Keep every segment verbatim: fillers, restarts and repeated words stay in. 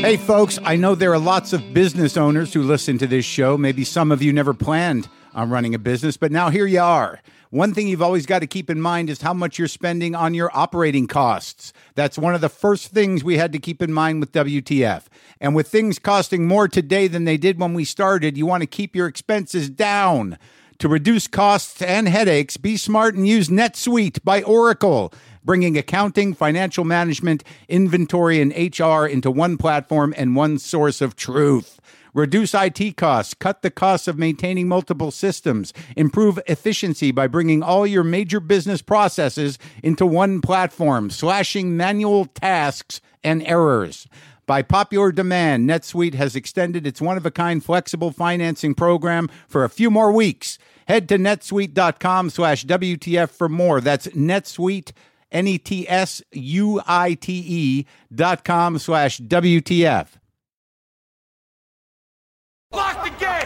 Hey folks, I know there are lots of business owners who listen to this show. Maybe some of you never planned on running a business, but now here you are. One thing you've always got to keep in mind is how much you're spending on your operating costs. That's one of the first things we had to keep in mind with W T F. And with things costing more today than they did when we started, you want to keep your expenses down. To reduce costs and headaches, be smart and use NetSuite by Oracle, bringing accounting, financial management, inventory, and H R into one platform and one source of truth. Reduce I T costs, cut the costs of maintaining multiple systems, improve efficiency by bringing all your major business processes into one platform, slashing manual tasks and errors. By popular demand, NetSuite has extended its one-of-a-kind flexible financing program for a few more weeks. Head to netsuite.com slash WTF for more. That's NetSuite, N E T S U I T E dot com slash W T F. Lock the gate!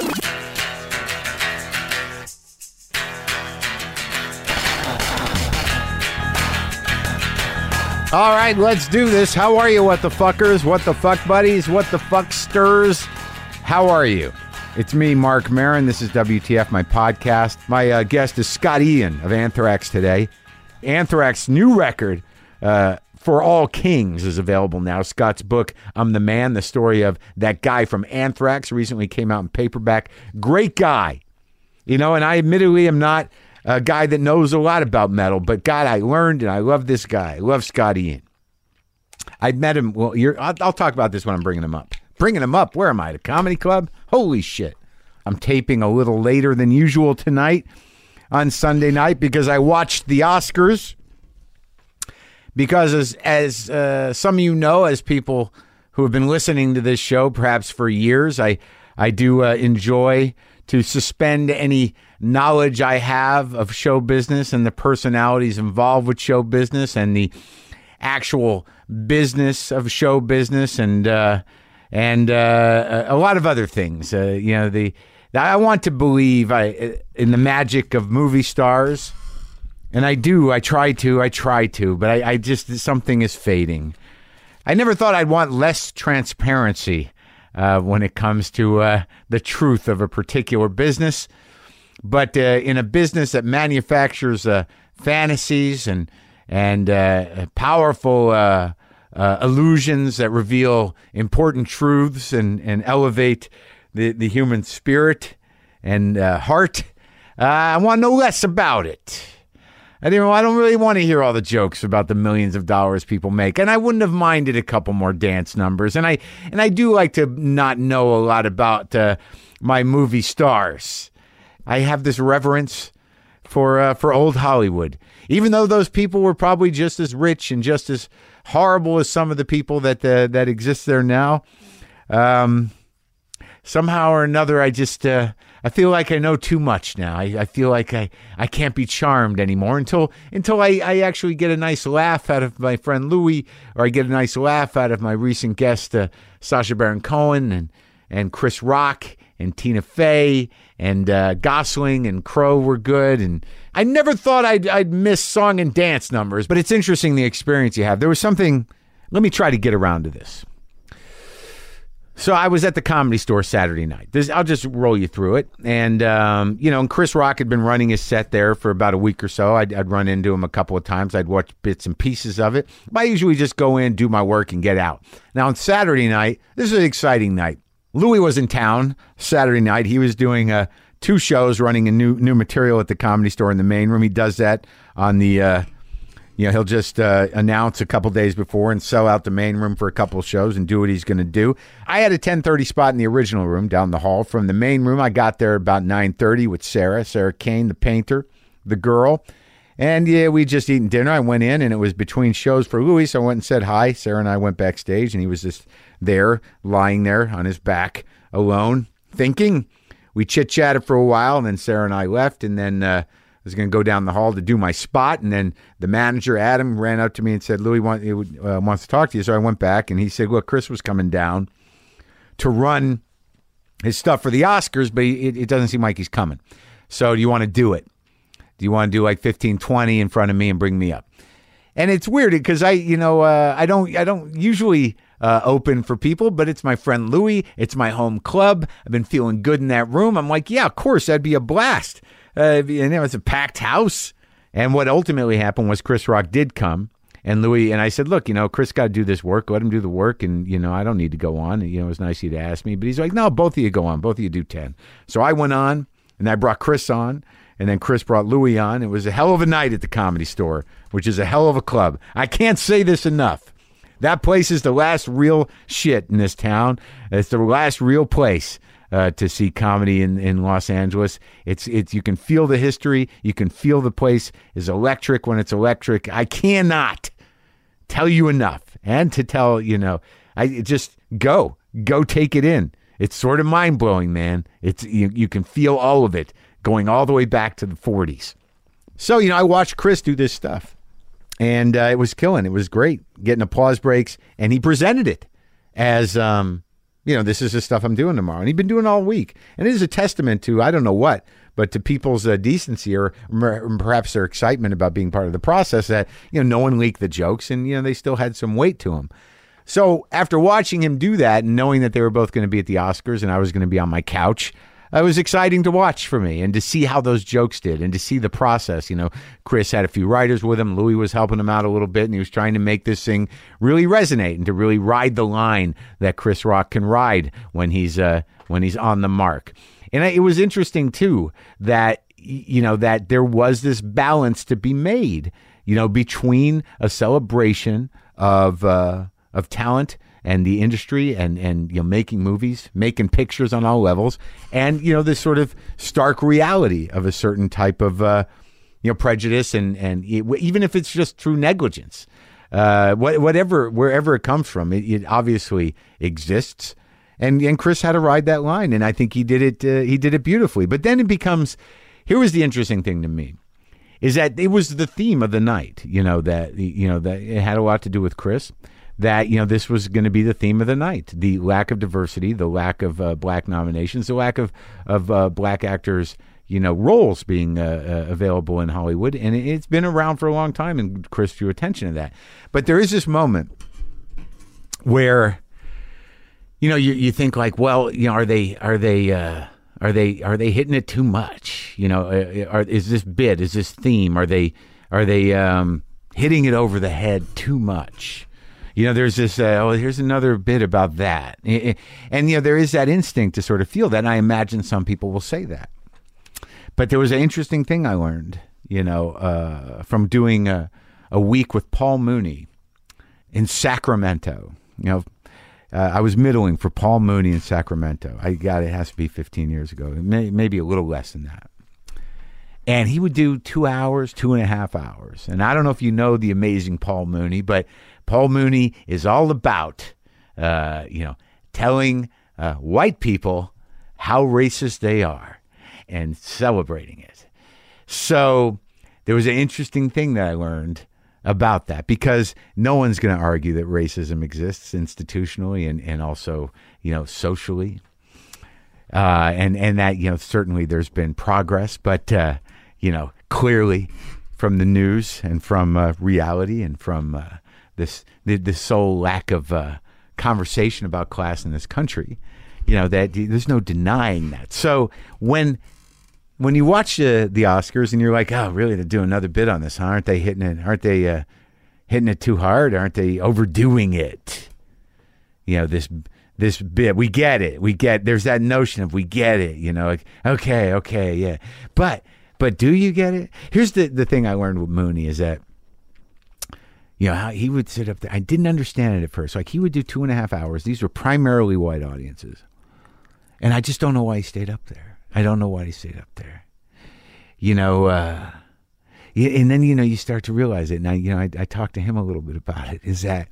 All right, let's do this. How are you, what the fuckers, what the fuck buddies, what the fuck stirs? How are you? It's me, Mark Maron. This is W T F, my podcast. My uh, guest is Scott Ian of Anthrax today. Anthrax's new record, uh, For All Kings, is available now. Scott's book, I'm the Man, the story of that guy from Anthrax, recently came out in paperback. Great guy. You know, and I admittedly am not a guy that knows a lot about metal, but God, I learned, and I love this guy. I love Scott Ian. I met him, well, you're, I'll, I'll talk about this when I'm bringing him up. Bringing him up, where am I, at a comedy club? Holy shit. I'm taping a little later than usual tonight on Sunday night because I watched the Oscars. Because as, as uh, some of you know, as people who have been listening to this show perhaps for years, I, I do uh, enjoy to suspend any knowledge I have of show business and the personalities involved with show business and the actual business of show business and uh, and uh, a lot of other things. Uh, you know, the I want to believe I, in the magic of movie stars. And I do, I try to, I try to, but I, I just, something is fading. I never thought I'd want less transparency uh, when it comes to uh, the truth of a particular business. But uh, in a business that manufactures uh, fantasies and, and uh, powerful uh, uh, illusions that reveal important truths and, and elevate the, the human spirit and uh, heart, uh, I want to know less about it. I didn't. I don't really want to hear all the jokes about the millions of dollars people make, and I wouldn't have minded a couple more dance numbers. And I and I do like to not know a lot about uh, my movie stars. I have this reverence for uh, for old Hollywood, even though those people were probably just as rich and just as horrible as some of the people that uh, that exist there now. Um, somehow or another, I just. Uh, I feel like I know too much now. I, I feel like I, I can't be charmed anymore until until I, I actually get a nice laugh out of my friend Louis, or I get a nice laugh out of my recent guest, uh, Sacha Baron Cohen, and, and Chris Rock, and Tina Fey, and uh, Gosling, and Crow were good. And I never thought I'd, I'd miss song and dance numbers, but it's interesting the experience you have. There was something, let me try to get around to this. So I was at the Comedy Store Saturday night. This, I'll just roll you through it. And, um, you know, and Chris Rock had been running his set there for about a week or so. I'd, I'd run into him a couple of times. I'd watch bits and pieces of it. But I usually just go in, do my work, and get out. Now, on Saturday night, this is an exciting night. Louis was in town Saturday night. He was doing uh, two shows, running a new new material at the Comedy Store in the main room. He does that on the... Uh, You know, he'll just uh, announce a couple days before and sell out the main room for a couple of shows and do what he's going to do. I had a ten thirty spot in the original room down the hall from the main room. I got there about nine thirty with Sarah, Sarah Kane, the painter, the girl. And, yeah, we just eaten dinner. I went in, and it was between shows for Louis, so I went and said hi. Sarah and I went backstage, and he was just there, lying there on his back alone, thinking. We chit-chatted for a while, and then Sarah and I left, and then... Uh, I was going to go down the hall to do my spot, and then the manager, Adam, ran up to me and said, Louis want, uh, wants to talk to you. So I went back, and he said, look, Chris was coming down to run his stuff for the Oscars, but it, it doesn't seem like he's coming. So do you want to do it? Do you want to do like fifteen, twenty in front of me and bring me up? And it's weird because I, you know, uh, I don't, I don't usually uh, open for people, but it's my friend Louie. It's my home club. I've been feeling good in that room. I'm like, yeah, of course, that'd be a blast. Uh, you know, it's a packed house. And what ultimately happened was Chris Rock did come, and Louie, and I said, look, you know, Chris got to do this work. Let him do the work. And, you know, I don't need to go on. And, you know, it was nice of you to ask me. But he's like, no, both of you go on. Both of you do ten. So I went on, and I brought Chris on. And then Chris brought Louie on. It was a hell of a night at the Comedy Store, which is a hell of a club. I can't say this enough. That place is the last real shit in this town. It's the last real place uh, to see comedy in, in Los Angeles. It's it's you can feel the history. You can feel the place is electric when it's electric. I cannot tell you enough. And to tell, you know, I just go. Go take it in. It's sort of mind-blowing, man. It's you, you can feel all of it, going all the way back to the forties. So, you know, I watched Chris do this stuff, and uh, it was killing. It was great, getting applause breaks, and he presented it as, um, you know, this is the stuff I'm doing tomorrow. And he'd been doing it all week. And it is a testament to, I don't know what, but to people's uh, decency or m- perhaps their excitement about being part of the process that, you know, no one leaked the jokes, and, you know, they still had some weight to them. So after watching him do that and knowing that they were both going to be at the Oscars and I was going to be on my couch, it was exciting to watch for me and to see how those jokes did and to see the process. You know, Chris had a few writers with him. Louie was helping him out a little bit, and he was trying to make this thing really resonate and to really ride the line that Chris Rock can ride when he's uh, when he's on the mark. And it was interesting, too, that, you know, that there was this balance to be made, you know, between a celebration of uh, of talent and the industry and, and, you know, making movies, making pictures on all levels, and, you know, this sort of stark reality of a certain type of, uh, you know, prejudice and, and it, even if it's just through negligence, uh, whatever, wherever it comes from, it, it obviously exists. And, and Chris had to ride that line, and I think he did it, uh, he did it beautifully. But then it becomes, here was the interesting thing to me, is that it was the theme of the night, you know, that, you know, that it had a lot to do with Chris. That, you know, this was going to be the theme of the night, the lack of diversity, the lack of uh, black nominations, the lack of, of uh, black actors, you know, roles being uh, uh, available in Hollywood. And it, it's been around for a long time, and Chris drew attention to that. But there is this moment where, you know, you, you think like, well, you know, are they, are they, uh, are they, are they hitting it too much? You know, are, is this bit, is this theme, are they, are they um, hitting it over the head too much? You know, there's this, uh, oh, here's another bit about that. And, you know, there is that instinct to sort of feel that. And I imagine some people will say that. But there was an interesting thing I learned, you know, uh, from doing a, a week with Paul Mooney in Sacramento. You know, uh, I was middling for Paul Mooney in Sacramento. I got it has to be fifteen years ago, may, maybe a little less than that. And he would do two hours, two and a half hours. And I don't know if you know the amazing Paul Mooney, but Paul Mooney is all about, uh, you know, telling uh, white people how racist they are and celebrating it. So there was an interesting thing that I learned about that, because no one's going to argue that racism exists institutionally and, and also, you know, socially. Uh, and, and that, you know, certainly there's been progress, but, uh, you know, clearly from the news and from uh, reality and from uh, this, this sole lack of uh, conversation about class in this country, you know, that there's no denying that. So when when you watch uh, the Oscars and you're like, oh, really, they're doing another bit on this, huh? Aren't they hitting it? Aren't they uh, hitting it too hard? Aren't they overdoing it? You know, this this bit, we get it. We get, there's that notion of we get it, you know, like, okay, okay, yeah. But but do you get it? Here's the, the thing I learned with Mooney is that, you know, how he would sit up there. I didn't understand it at first. Like, he would do two and a half hours. These were primarily white audiences. And I just don't know why he stayed up there. I don't know why he stayed up there. You know, uh, and then, you know, you start to realize it. And I, you know, I, I talked to him a little bit about it, is that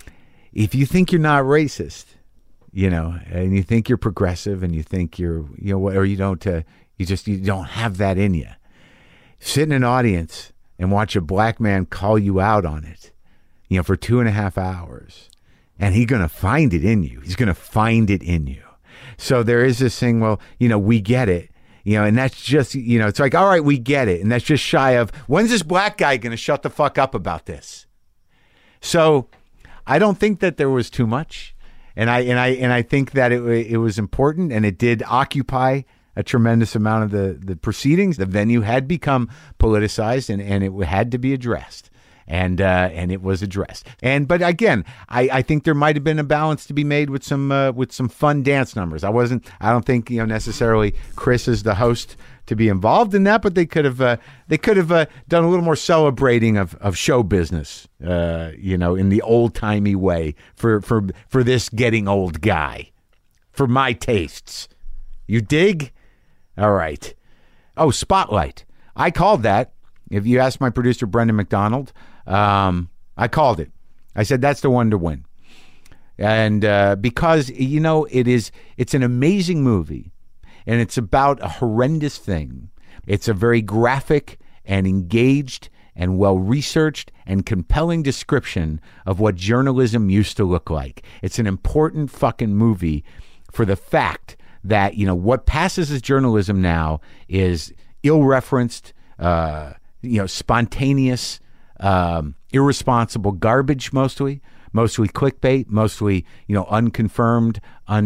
if you think you're not racist, you know, and you think you're progressive and you think you're, you know, or you don't, uh, you just, you don't have that in you. Sit in an audience and watch a black man call you out on it, you know, for two and a half hours. And he's going to find it in you. He's going to find it in you. So there is this thing, well, you know, we get it, you know, and that's just, you know, it's like, all right, we get it. And that's just shy of, when's this black guy going to shut the fuck up about this? So I don't think that there was too much, and I and I and I think that it it was important, and it did occupy a tremendous amount of the the proceedings. The venue had become politicized, and and it had to be addressed. And uh, and it was addressed. And but again, I, I think there might have been a balance to be made with some uh, with some fun dance numbers. I wasn't. I don't think you know necessarily Chris is the host to be involved in that, but they could have uh, they could have uh, done a little more celebrating of, of show business. Uh, you know, in the old timey way for for for this getting old guy, for my tastes. You dig? All right. Oh, Spotlight. I called that. If you ask my producer Brendan McDonald. Um, I called it. I said, that's the one to win. And uh, because, you know, it is, it's an amazing movie, and it's about a horrendous thing. It's a very graphic and engaged and well-researched and compelling description of what journalism used to look like. It's an important fucking movie for the fact that, you know, what passes as journalism now is ill-referenced, uh, you know, spontaneous, Um, irresponsible garbage, mostly, mostly clickbait, mostly, you know, unconfirmed,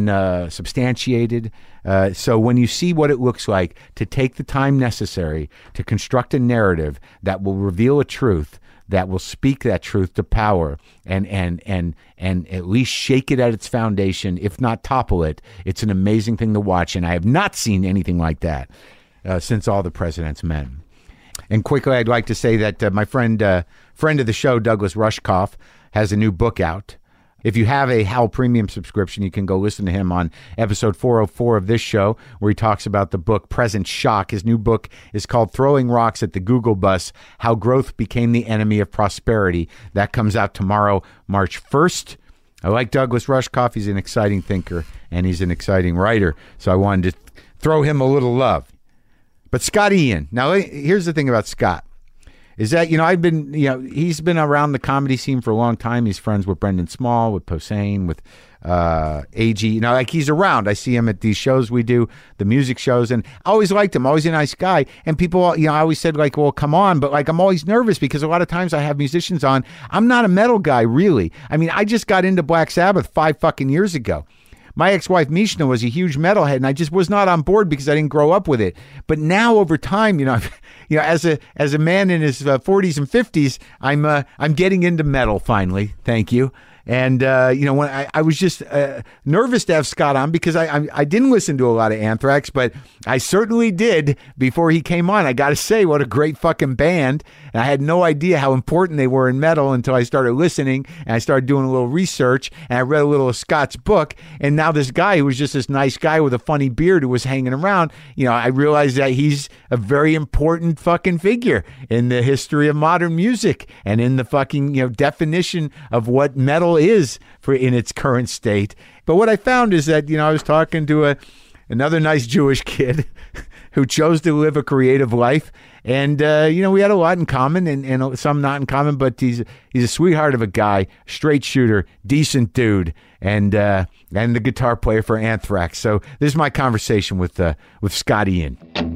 unsubstantiated. Uh, so when you see what it looks like to take the time necessary to construct a narrative that will reveal a truth, that will speak that truth to power, and and and and at least shake it at its foundation, if not topple it, it's an amazing thing to watch. And I have not seen anything like that uh, since All the President's Men. And quickly, I'd like to say that uh, my friend, uh, friend of the show, Douglas Rushkoff, has a new book out. If you have a Hal Premium subscription, you can go listen to him on episode four oh four of this show, where he talks about the book Present Shock. His new book is called Throwing Rocks at the Google Bus, How Growth Became the Enemy of Prosperity. That comes out tomorrow, March first. I like Douglas Rushkoff. He's an exciting thinker, and he's an exciting writer. So I wanted to throw him a little love. But Scott Ian, now here's the thing about Scott, is that, you know, I've been, you know, he's been around the comedy scene for a long time. He's friends with Brendan Small, with Posehn, with uh, A G. You know, like he's around. I see him at these shows we do, the music shows, and I always liked him, always a nice guy. And people, you know, I always said like, well, come on. But like, I'm always nervous because a lot of times I have musicians on. I'm not a metal guy, really. I mean, I just got into Black Sabbath five fucking years ago. My ex-wife, Mishna, was a huge metalhead, and I just was not on board because I didn't grow up with it. But now, over time, you know, you know, as a as a man in his uh, forties and fifties, I'm uh, I'm getting into metal finally. Thank you. And, uh, you know, when I, I was just uh, nervous to have Scott on because I, I I didn't listen to a lot of Anthrax, but I certainly did before he came on. I got to say, what a great fucking band. And I had no idea how important they were in metal until I started listening, and I started doing a little research, and I read a little of Scott's book. And now this guy who was just this nice guy with a funny beard who was hanging around, you know, I realized that he's a very important fucking figure in the history of modern music and in the fucking, you know, definition of what metal is for in its current state. But what I found is that, you know, I was talking to a another nice Jewish kid who chose to live a creative life, and uh, you know, we had a lot in common, and, and some not in common. But he's he's a sweetheart of a guy, straight shooter, decent dude, and uh, and the guitar player for Anthrax. So this is my conversation with uh, with Scott Ian.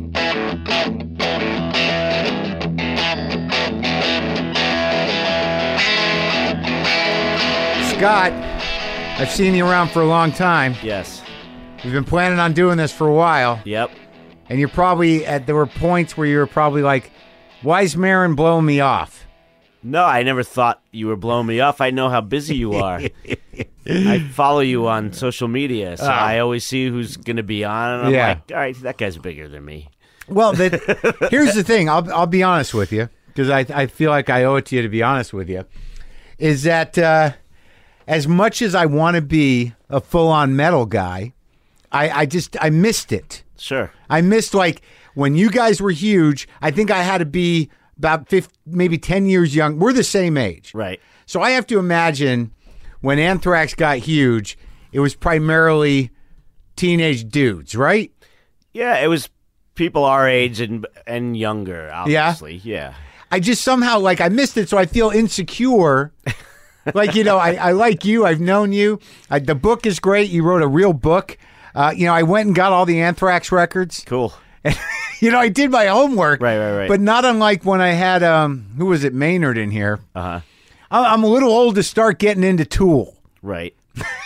Scott, I've seen you around for a long time. Yes. We've been planning on doing this for a while. Yep. And you're probably, at there were points where you were probably like, why is Maron blowing me off? No, I never thought you were blowing me off. I know how busy you are. I follow you on social media, so uh, I always see who's going to be on, and I'm yeah. like, all right, that guy's bigger than me. Well, the, here's the thing. I'll, I'll be honest with you, because I, I feel like I owe it to you to be honest with you, is that... Uh, as much as I want to be a full-on metal guy, I, I just, I missed it. Sure. I missed, like, when you guys were huge, I think I had to be about fifty, maybe ten years young. We're the same age. Right. So I have to imagine when Anthrax got huge, it was primarily teenage dudes, right? Yeah, it was people our age and and younger, obviously. Yeah. yeah. I just somehow, like, I missed it, so I feel insecure. Like, you know, I, I like you. I've known you. I, the book is great. You wrote a real book. Uh, you know, I went and got all the Anthrax records. Cool. And, you know, I did my homework. Right, right, right. But not unlike when I had, um, who was it, Maynard in here. Uh-huh. I'm a little old to start getting into Tool. Right.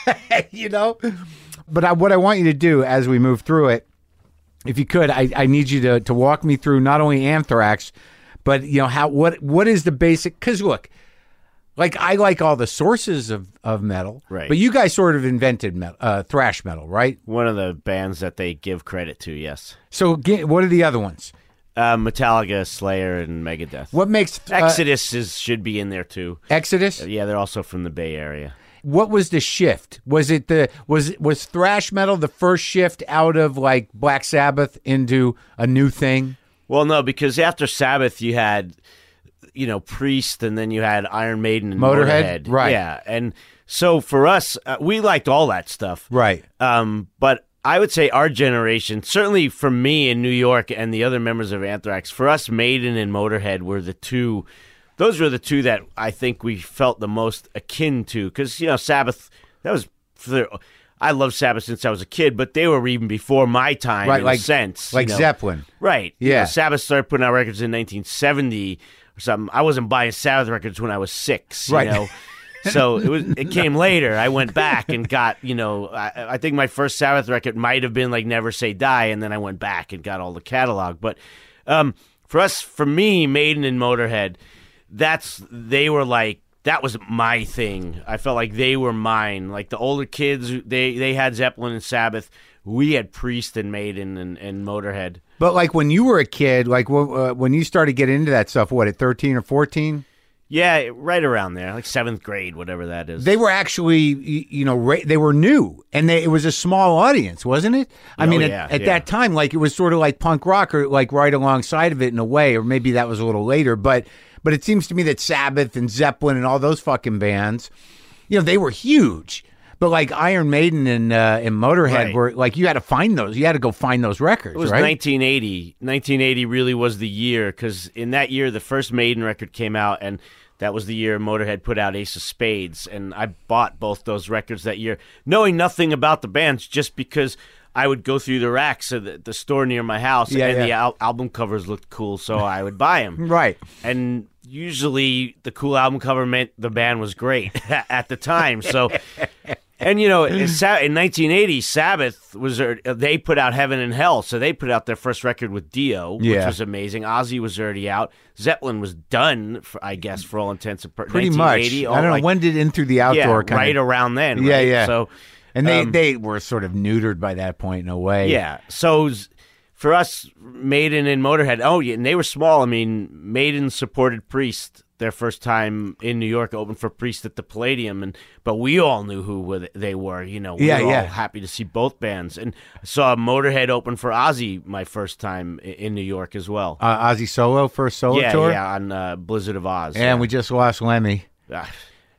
You know? But I, what I want you to do as we move through it, if you could, I, I need you to, to walk me through not only Anthrax, but, you know, how what what is the basic... Because, look, like, I like all the sources of, of metal, right? But you guys sort of invented metal, uh, thrash metal, right? One of the bands that they give credit to, yes. So what are the other ones? Uh, Metallica, Slayer, and Megadeth. What makes... Uh, Exodus is should be in there, too. Exodus? Uh, yeah, they're also from the Bay Area. What was the shift? Was it the was was thrash metal the first shift out of like Black Sabbath into a new thing? Well, no, because after Sabbath you had, you know, Priest, and then you had Iron Maiden and Motorhead, Motorhead. right? Yeah, and so for us, uh, we liked all that stuff, right? Um, but I would say our generation, certainly for me in New York and the other members of Anthrax, for us, Maiden and Motorhead were the two. Those were the two that I think we felt the most akin to, because, you know, Sabbath, that was, for, I loved Sabbath since I was a kid, but they were even before my time, right, in like, a sense. Like you know? Zeppelin. Right. Yeah. You know, Sabbath started putting out records in nineteen seventy or something. I wasn't buying Sabbath records when I was six, you right. know. So it was. It came later. I went back and got, you know, I, I think my first Sabbath record might have been like Never Say Die, and then I went back and got all the catalog. But um, for us, for me, Maiden and Motorhead, that's they were like that was my thing. I felt like they were mine. Like the older kids, they they had Zeppelin and Sabbath. We had Priest and Maiden and, and Motorhead. But like when you were a kid, like uh, when you started getting into that stuff, what, at thirteen or fourteen? Yeah, right around there, like seventh grade, whatever that is. They were actually, you know, ra- they were new, and they, it was a small audience, wasn't it? I oh, mean, yeah, at, at yeah. that time, like it was sort of like punk rock, or like right alongside of it in a way, or maybe that was a little later. But but it seems to me that Sabbath and Zeppelin and all those fucking bands, you know, they were huge. But like Iron Maiden and uh, and Motorhead Right. were like, you had to find those. You had to go find those records. It was right? nineteen eighty. nineteen eighty really was the year, because in that year the first Maiden record came out, and that was the year Motorhead put out Ace of Spades, and I bought both those records that year, knowing nothing about the bands, just because I would go through the racks at the, the store near my house, Yeah, and yeah. the al- album covers looked cool, so I would buy them. Right. And usually the cool album cover meant the band was great at the time. So, and you know, in Sa- in nineteen eighty, Sabbath was uh, they put out Heaven and Hell, so they put out their first record with Dio, which Yeah. was amazing. Ozzy was already out. Zeppelin was done, for, I guess, for all intents and purposes. Pretty much. I don't know, like, when did In Through the Outdoor yeah, kind right of... around then. Yeah, right? yeah. So, And they, um, they were sort of neutered by that point in a way. yeah. So s- for us, Maiden and Motorhead, oh, yeah, and they were small. I mean, Maiden supported Priest their first time in New York, opened for Priest at the Palladium, and but we all knew who were- they were. You know, we Yeah, were yeah. all happy to see both bands. And I saw Motorhead open for Ozzy my first time i- in New York as well. Uh, Ozzy solo, first solo yeah, tour? yeah, on uh, Blizzard of Oz. And yeah. we just lost Lemmy. Ah,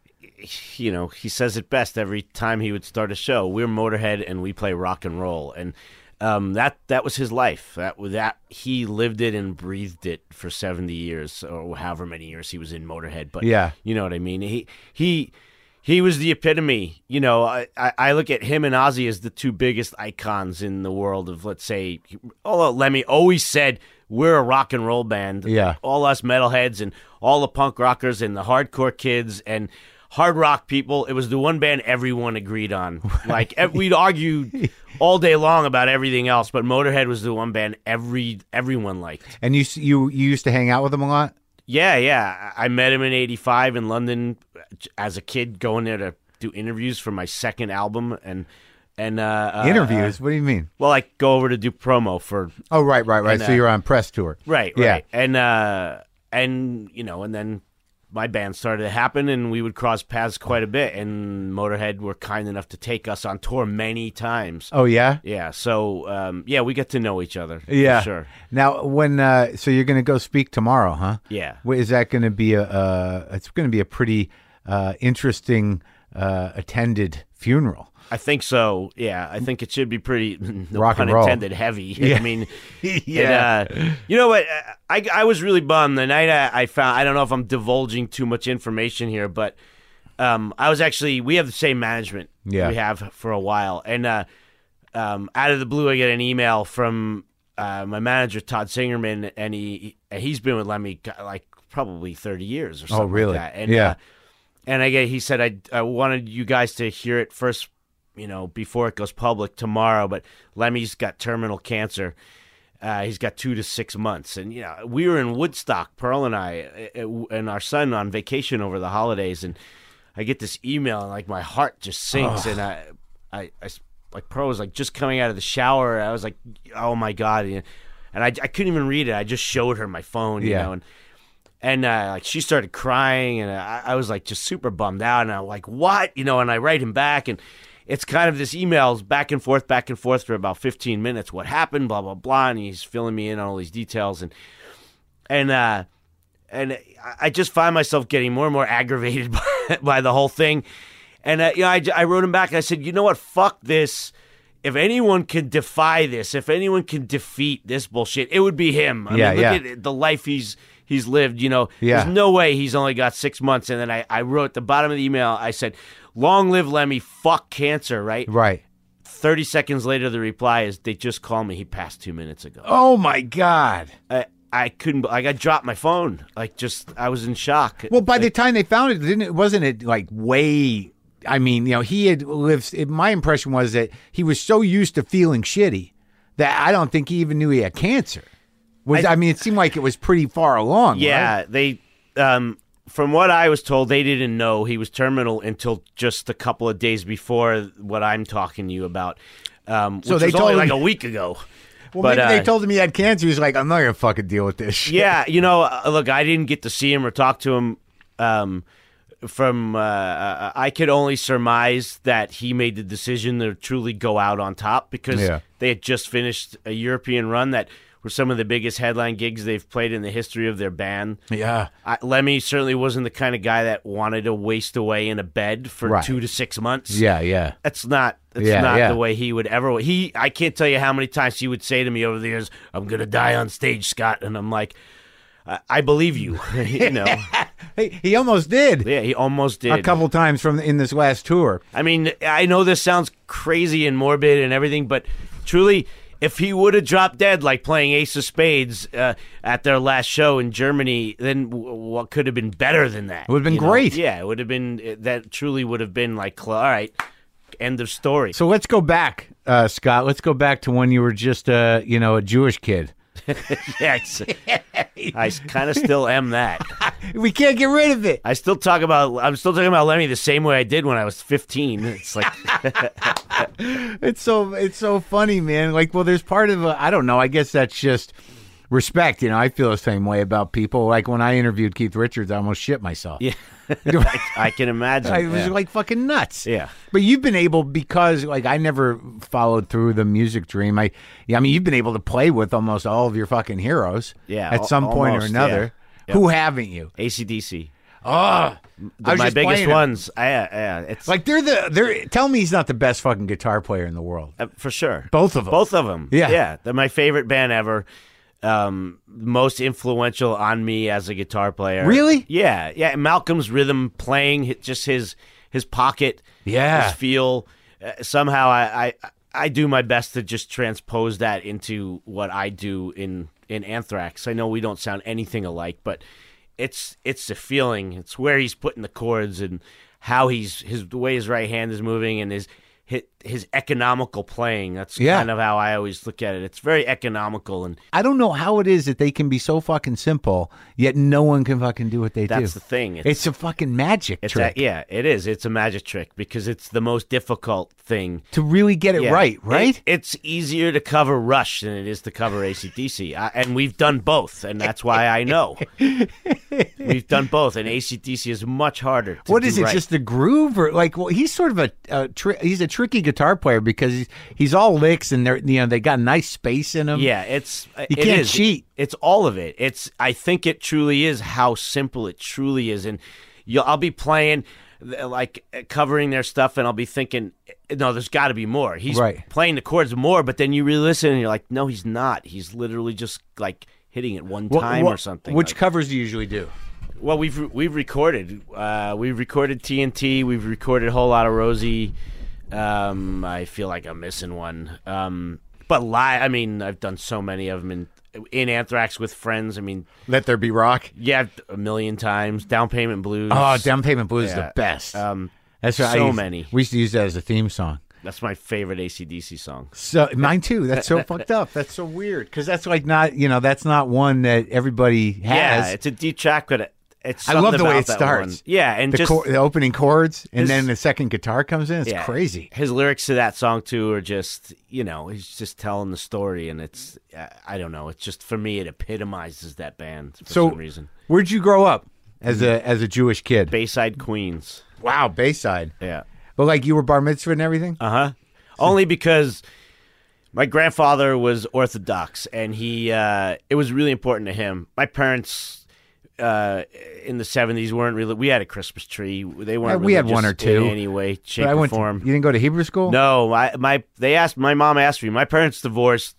you know, he says it best every time he would start a show. We're Motorhead and we play rock and roll, and um, that that was his life. That that he lived it and breathed it for seventy years, or however many years he was in Motorhead. But Yeah. you know what I mean. He he he was the epitome. You know, I, I I look at him and Ozzy as the two biggest icons in the world of, let's say, although Lemmy always said, we're a rock and roll band. Yeah. All us metalheads and all the punk rockers and the hardcore kids and hard rock people. It was the one band everyone agreed on. Like ev- we'd argue all day long about everything else, but Motorhead was the one band every everyone liked. And you you you used to hang out with them a lot? Yeah, yeah. I I met him in eighty-five in London as a kid, going there to do interviews for my second album, and and uh, uh, Interviews? uh, What do you mean? well, I go over to do promo for Oh, right, right, right. and, so uh, you're on press tour. right, Yeah. right, and uh, and you know, and then my band started to happen, and we would cross paths quite a bit. And Motorhead were kind enough to take us on tour many times. Oh, yeah? Yeah, so um, yeah, we get to know each other. for Yeah. sure. Now, when, uh, so you're going to go speak tomorrow, huh? Yeah. Wh- Is that going to be a, uh, it's going to be a pretty uh, interesting uh, attended funeral. I think so. Yeah, I think it should be pretty, no Rock pun and roll. intended, heavy. Yeah. I mean, Yeah. it, uh, you know what? I, I was really bummed the night I, I found. I don't know if I'm divulging too much information here, but um, I was actually. We have the same management. Yeah. we have for a while, and uh, um, out of the blue, I get an email from uh, my manager Todd Singerman, and he he's been with Lemmy like probably thirty years or something. Oh, really? Like that. And, Yeah. Uh, and I get he said I I wanted you guys to hear it first, you know, before it goes public tomorrow. But Lemmy's got terminal cancer. Uh, he's got two to six months, and you know we were in Woodstock, Pearl and I, and our son on vacation over the holidays, and I get this email, and like my heart just sinks, oh. and I, I, I, like Pearl was like just coming out of the shower. I was like, oh my god, and I, I couldn't even read it. I just showed her my phone, you yeah. know, and and uh, like she started crying, and I, I was like just super bummed out, and I'm like, what, you know, and I write him back, and it's kind of this emails back and forth, back and forth for about fifteen minutes. What happened, blah, blah, blah. And he's filling me in on all these details. And and uh, and I just find myself getting more and more aggravated by, by the whole thing. And uh, you know, I, I wrote him back. I said, you know what? Fuck this. If anyone can defy this, if anyone can defeat this bullshit, it would be him. I yeah, mean, look yeah. at the life he's he's lived. You know, yeah. There's no way he's only got six months. And then I, I wrote at the bottom of the email, I said, long live Lemmy, fuck cancer, right? Right. thirty seconds later, the reply is, they just called me. He passed two minutes ago. Oh, my God. I, I couldn't, like, I dropped my phone. Like, just, I was in shock. Well, by like, the time they found it, didn't it, wasn't it, like, way, I mean, you know, he had lived, it, my impression was that he was so used to feeling shitty that I don't think he even knew he had cancer. Was I, I mean, it seemed like it was pretty far along, Yeah, right? they, um... From what I was told, they didn't know he was terminal until just a couple of days before what I'm talking to you about. Um, so which they was told only him, like a week ago. Well, but, maybe uh, they told him he had cancer. He's like, I'm not going to fucking deal with this shit. Yeah, you know, uh, look, I didn't get to see him or talk to him. Um, from uh, I could only surmise that he made the decision to truly go out on top because Yeah. they had just finished a European run that were some of the biggest headline gigs they've played in the history of their band. Yeah. I, Lemmy certainly wasn't the kind of guy that wanted to waste away in a bed for Right. two to six months. Yeah, yeah. That's not that's Yeah, not yeah. the way he would ever. He I can't tell you how many times he would say to me over the years, "I'm gonna die on stage, Scott," and I'm like, I, I believe you. you know, He, he almost did. yeah, he almost did A couple times from in this last tour. I mean, I know this sounds crazy and morbid and everything, but truly, if he would have dropped dead like playing Ace of Spades uh, at their last show in Germany, then w- what could have been better than that? It would have been you know? great. Yeah, it would have been, that truly would have been like, all right, end of story. So let's go back, uh, Scott. Let's go back to when you were just, uh, you know, a Jewish kid. yeah, it's, I kind of still am that. We can't get rid of it. I still talk about, I'm still talking about Lemmy the same way I did when I was fifteen. It's like, It's so it's so funny, man. Like, well, there's part of a, I don't know. I guess that's just respect. You know, I feel the same way about people. Like when I interviewed Keith Richards, I almost shit myself. yeah, I, I can imagine. I was yeah. like fucking nuts. Yeah. But you've been able, because like I never followed through the music dream. I, yeah, I mean, you've been able to play with almost all of your fucking heroes. Yeah, At some al- point or almost, another. yeah. Who haven't you? A C D C. Oh, I was My just biggest playing it. ones. I, yeah, it's Like they're the they're. Tell me he's not the best fucking guitar player in the world. uh, for sure. Both of them. Both of them. Yeah. yeah. They're my favorite band ever. Um, most influential on me as a guitar player. Really? Yeah, yeah. Malcolm's rhythm playing, hi- just his his pocket, Yeah. his feel. Uh, somehow, I, I I do my best to just transpose that into what I do in in Anthrax. I know we don't sound anything alike, but it's it's the feeling. It's where he's putting the chords and how he's his the way his right hand is moving and his his, his economical playing. That's Yeah. kind of how I always look at it. It's very economical, and I don't know how it is that they can be so fucking simple, yet no one can fucking do what they do. that's the thing. It's a fucking magic It's trick a, yeah, it is. It's a magic trick because it's the most difficult thing. to really get it Yeah. right, right? It- it's easier to cover Rush than it is to cover A C D C. I, and we've done both, and that's why I know. We've done both, and A C D C is much harder to What do is it? right. Just the groove, or like? Well, he's sort of a, a tri- he's a tricky guitar player because he's he's all licks and they're you know they got nice space in them. Yeah, it's You it can't is. cheat. It's all of it. It's I think it truly is how simple it truly is, and you'll, I'll be playing like covering their stuff, and I'll be thinking, no, there's got to be more. He's Right. playing the chords more, but then you really listen, and you're like, no, he's not. He's literally just like hitting it one What- time what- or something. Which like, covers do you usually do? well, we've we've recorded. Uh, we've recorded T N T. We've recorded a whole lot of Rosie. Um, I feel like I'm missing one. Um, but live, I mean, I've done so many of them, and in Anthrax with friends. I mean, Let There Be Rock. yeah, a million times. Down Payment Blues. Oh, Down Payment Blues is Yeah. the best. Um, That's right. I so used- many. We used to use that as a theme song. That's my favorite A C D C song. So mine too. That's so fucked up. That's so weird because that's like not you know that's not one that everybody has. Yeah, it's a deep track, but it, it's I love something the way about it that starts. one. Yeah, and the, just chor- the opening chords and his- then the second guitar comes in. It's yeah, crazy. His lyrics to that song too are just, you know, he's just telling the story, and it's uh, I don't know. It's just for me, it epitomizes that band for So some reason. where'd you grow up as a as a Jewish kid? Bayside, Queens. Wow, Bayside. Yeah. But like you were bar mitzvah and everything. Uh huh. Only because my grandfather was Orthodox, and he uh, it was really important to him. My parents uh, in the seventies weren't really. We had a Christmas tree. They weren't. Yeah, we had religious one or two. in any way, shape, But I or went. To, form. you didn't go to Hebrew school? No, my my they asked. My mom asked me. My parents divorced.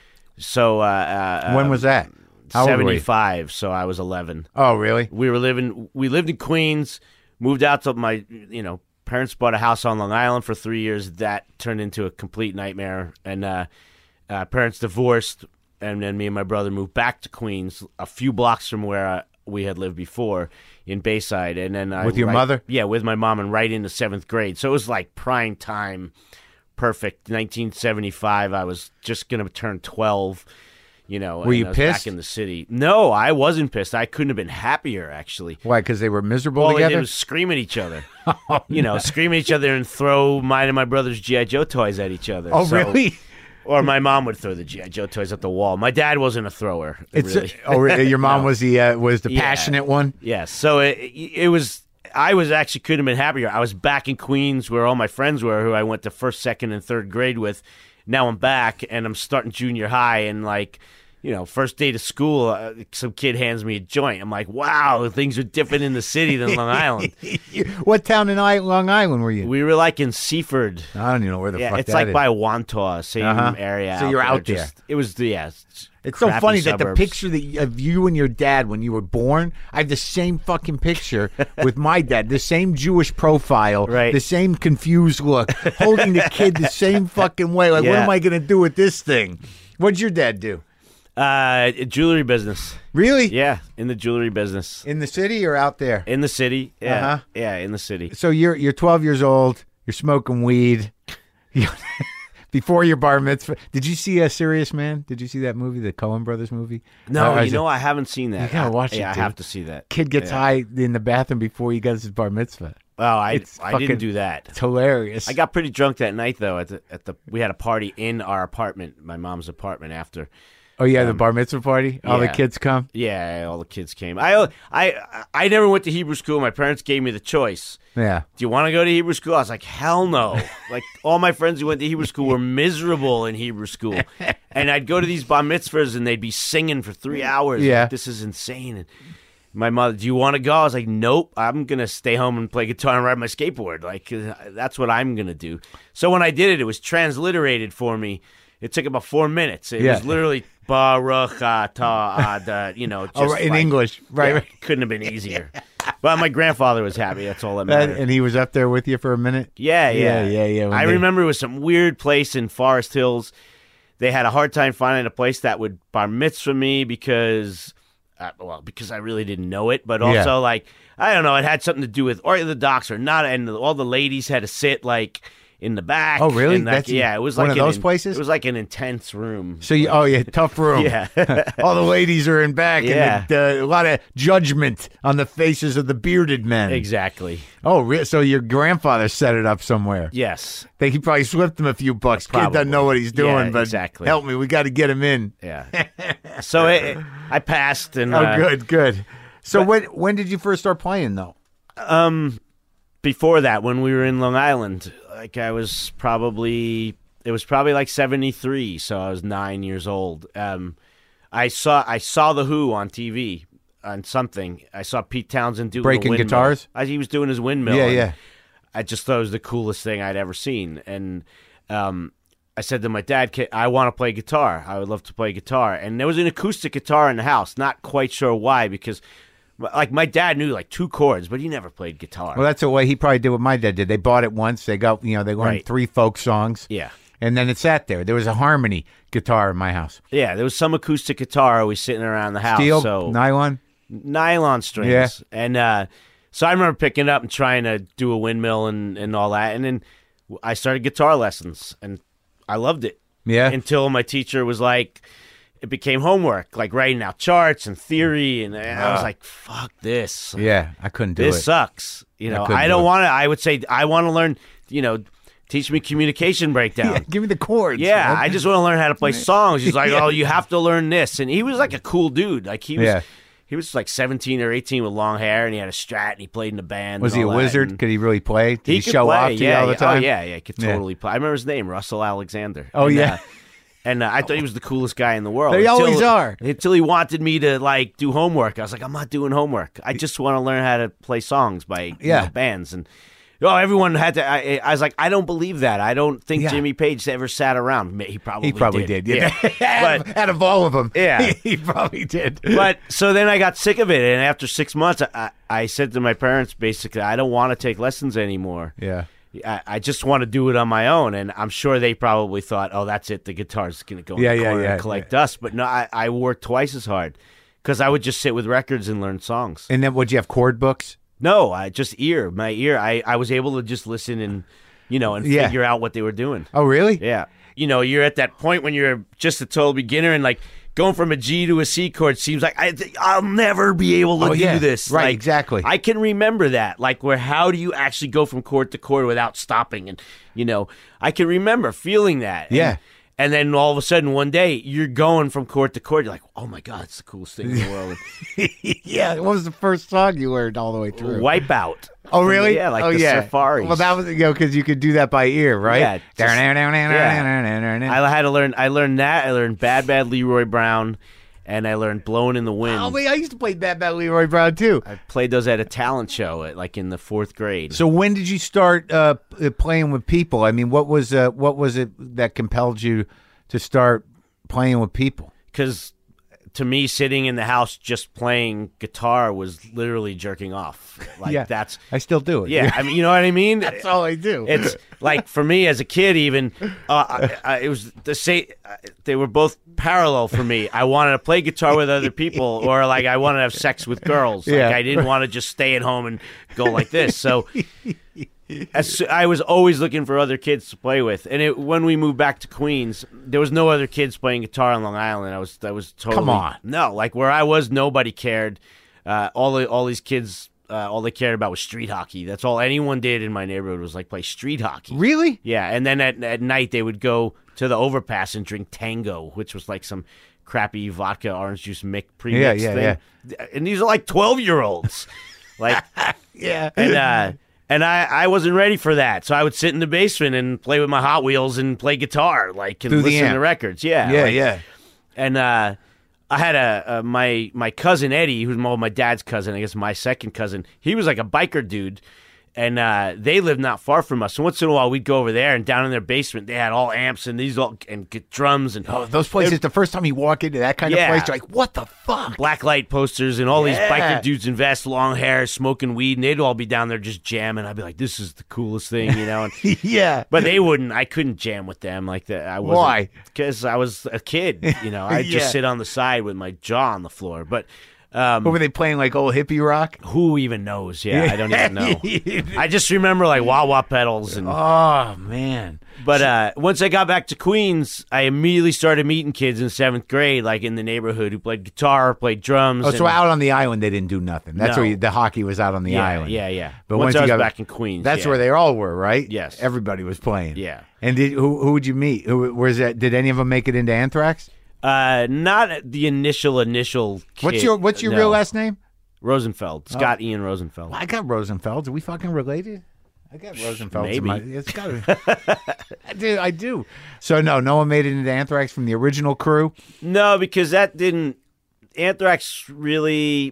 So uh, uh, When was that? How old were you? seventy-five. So I was eleven. Oh, really? We were living. We lived in Queens. Moved out to my. You know. Parents bought a house on Long Island for three years. That turned into a complete nightmare. And uh, uh, parents divorced, and then me and my brother moved back to Queens, a few blocks from where uh, we had lived before in Bayside. And then I, With your right- mother? Yeah, with my mom, and right into seventh grade. So it was like prime time, perfect. nineteen seventy-five. I was just gonna turn twelve. You know, Were and you I was pissed? back in the city? No, I wasn't pissed. I couldn't have been happier, actually. Why? Because they were miserable All they together. did was scream at each other. You know, scream at each other and throw mine and my brother's G I. Joe toys at each other. oh, So- really? Or my mom would throw the G I. Joe toys at the wall. My dad wasn't a thrower. It's really. oh, really? Your mom No. was the uh, was the Yeah. passionate one. Yeah, so it, it was. I was actually couldn't have been happier. I was back in Queens where all my friends were, who I went to first, second, and third grade with. Now I'm back, and I'm starting junior high, and like, you know, first day to school, uh, some kid hands me a joint. I'm like, wow, things are different in the city than Long Island. What town in I- Long Island were you? We were like in Seaford. I don't even know where the Yeah, fuck it's that like is. by Wantagh, same Uh-huh. area. So you're out there. Just- It was the yeah. It's, It's so crappy funny that the suburbs. picture that y- of you and your dad when you were born, I have the same fucking picture with my dad, the same Jewish profile, Right. the same confused look, holding the kid the same fucking way. Like, what Yeah. am I going to do with this thing? What'd your dad do? uh, jewelry business. Really? Yeah, in the jewelry business, In the city or out there? in the city. Yeah, Uh-huh. yeah, in the city. So you're you're twelve years old. You're smoking weed. Before your bar mitzvah, did you see a Serious Man? Did you see that movie, the Coen Brothers movie? No, Uh, you know I haven't seen that. You gotta watch it, Yeah, I dude. have to see that. Kid gets Yeah. high in the bathroom before he gets his bar mitzvah. Oh, I It's I fucking- didn't do that. It's hilarious. I got pretty drunk that night though. At the at the we had a party in our apartment, my mom's apartment. After Oh yeah, the bar mitzvah party. All the yeah. kids come. yeah, all the kids came. I I I never went to Hebrew school. My parents gave me the choice. Yeah. Do you want to go to Hebrew school? I was like, hell no. Like, all my friends who went to Hebrew school were miserable in Hebrew school. And I'd go to these bar mitzvahs and they'd be singing for three hours. Yeah. Like, this is insane. And my mother, do you want to go? I was like, nope. I'm going to stay home and play guitar and ride my skateboard. Like, uh, that's what I'm going to do. So when I did it, it was transliterated for me. It took about four minutes. It Yeah. was literally Baruch atah Adonai, you know, just Oh, right, in like- English, right? Yeah, right. couldn't have been easier. But my grandfather was happy. That's all that And, mattered. and he was up there with you for a minute. Yeah, yeah, yeah, yeah, yeah, when I they- remember it was some weird place in Forest Hills. They had a hard time finding a place that would bar mitzvah me because, uh, well, because I really didn't know it, but also Yeah. like I don't know, it had something to do with Orthodox or not, and all the ladies had to sit like in the back. Oh, really? And, like, That's yeah, it was one like of an those in- places? It was like an intense room. So you, oh yeah, tough room. Yeah. All the ladies are in back, Yeah. and the, the, a lot of judgment on the faces of the bearded men. Exactly. Oh, re- so your grandfather set it up somewhere. Yes. Think he probably slipped him a few bucks. Kid Probably. doesn't know what he's doing, Yeah, but exactly. help me, we got to get him in. Yeah. So it, I passed, and Oh, uh, good, good. So when when did you first start playing though? Um, before that, when we were in Long Island, like I was probably it was probably like seventy-three, so I was nine years old. Um, I saw I saw the Who on T V on something. I saw Pete Townsend doing Breaking a windmill. guitars? As he was doing his windmill. Yeah, and yeah. I just thought it was the coolest thing I'd ever seen, and um. I said to my dad, "Kid, I want to play guitar. I would love to play guitar." And there was an acoustic guitar in the house. Not quite sure why, because like my dad knew like two chords, but he never played guitar. Well, that's the way he probably did what my dad did. They bought it once. They got you know they learned Right. three folk songs. Yeah. And then it sat there. There was a harmony guitar in my house. Yeah, there was some acoustic guitar always sitting around the house. Steel, so nylon? Nylon strings. Yeah. And uh, so I remember picking it up and trying to do a windmill and, and all that. And then I started guitar lessons, and I loved it. Yeah. Until my teacher was like, it became homework, like writing out charts and theory. And, and I was like, fuck this. Yeah, I couldn't do This it. sucks. You know, couldn't I do don't it. want to, I would say, I want to learn, you know, teach me communication breakdown. Yeah, give me the chords. Yeah, man. I just want to learn how to play songs. He's like, Yeah. oh, you have to learn this. And he was like a cool dude. Like he was Yeah. he was like seventeen or eighteen with long hair, and he had a Strat, and he played in a band. Was and he a all that, wizard? and Could he really play? Did he, could show play. off to yeah, you all the yeah. time? Oh, yeah, yeah, he could Yeah. totally play. I remember his name, Russell Alexander. Oh, and, yeah. Uh, and uh, I thought he was the coolest guy in the world. They until, always are. Until he wanted me to, like, do homework. I was like, I'm not doing homework. I just want to learn how to play songs by you Yeah. know, bands. And oh, everyone had to. I, I was like, I don't believe that. I don't think Yeah. Jimmy Page ever sat around. He probably He probably did. did. Yeah. Yeah. but out of all of them, Yeah. he probably did. but so then I got sick of it, and after six months, I, I, I said to my parents, basically, I don't want to take lessons anymore. yeah. I, I just want to do it on my own, and I'm sure they probably thought, "Oh, that's it. The guitar's going to go Yeah, in the yeah, corner yeah, and collect yeah. dust." But no, I, I worked twice as hard because I would just sit with records and learn songs. And then would you have chord books? No, I just ear my ear. I, I was able to just listen and you know and Yeah. figure out what they were doing. Oh, really? Yeah, you know, you're at that point when you're just a total beginner and like. Going from a G to a C chord seems like I, I'll never be able to Oh, do yeah. this. Right, Like, exactly. I can remember that. Like, where how do you actually go from chord to chord without stopping? And, you know, I can remember feeling that. Yeah. And, and then all of a sudden, one day, you're going from chord to chord. You're like, oh, my God, it's the coolest thing in the world. Yeah. What was the first song you learned all the way through? Wipeout. Oh, really? Yeah, like oh, the yeah. Safaris. Well, that was you know because you could do that by ear, right? Yeah, just- I had to learn. I learned that. I learned Bad Bad Leroy Brown, and I learned Blowing in the Wind. Oh, wait, I used to play Bad Bad Leroy Brown too. I played those at a talent show, at, like in the fourth grade. So when did you start uh, p- playing with people? I mean, what was uh, what was it that compelled you to start playing with people? Because to me, sitting in the house just playing guitar was literally jerking off. Like Yeah. that's I still do it. yeah. I mean, you know what I mean? That's all I do. It's like for me as a kid, even uh, I, I, it was the same. They were both parallel for me. I wanted to play guitar with other people, or like I wanted to have sex with girls. Like Yeah. I didn't want to just stay at home and go like this. So. As, I was always looking for other kids to play with, and it, when we moved back to Queens, there was no other kids playing guitar on Long Island. I was, I was totally Come on. no, like where I was, nobody cared. Uh, all the, all these kids, uh, all they cared about was street hockey. That's all anyone did in my neighborhood was like play street hockey. Really? Yeah, and then at at night they would go to the overpass and drink Tango, which was like some crappy vodka orange juice mix premix Yeah, yeah, thing. Yeah. And these are like twelve year olds, like. Yeah. And uh, and I, I wasn't ready for that, so I would sit in the basement and play with my Hot Wheels and play guitar, like and Through the listen amp. to records. Yeah, yeah, like- yeah. And uh, I had a, a my my cousin Eddie, who's my, my dad's cousin, I guess my second cousin. He was like a biker dude. And uh, they lived not far from us. So once in a while, we'd go over there, and down in their basement, they had all amps and these all and get drums and Oh, those places. The first time you walk into that kind Yeah. of place, you're like, "What the fuck?" black light posters and all Yeah. these biker dudes in vests, long hair, smoking weed, and they'd all be down there just jamming. I'd be like, "This is the coolest thing," you know. And, Yeah. but they wouldn't. I couldn't jam with them like that. I wasn't, Why? Because I was a kid. You know, I'd Yeah. just sit on the side with my jaw on the floor. But um, What were they playing, like old hippie rock? who even knows? Yeah, I don't even know. I just remember like wah wah pedals and. Oh man. But uh, once I got back to Queens, I immediately started meeting kids in seventh grade, like in the neighborhood, who played guitar, played drums. Oh, so and- out on the island they didn't do nothing. That's No. where you, the hockey was out on the yeah, island. Yeah, yeah. But once, once I you was got- back in Queens, That's yeah. where they all were, right? Yes. Everybody was playing. Yeah. And did who who would you meet? Who was that? Did any of them make it into Anthrax? Uh, not the initial initial. Kid. What's your What's your No. real last name? Rosenfeld, Scott Ian Rosenfeld. I got Rosenfeld. Are we fucking related? I got Rosenfeld. Maybe. My, it's got I do. I do. So no, no one made it into Anthrax from the original crew. No, because that didn't. Anthrax really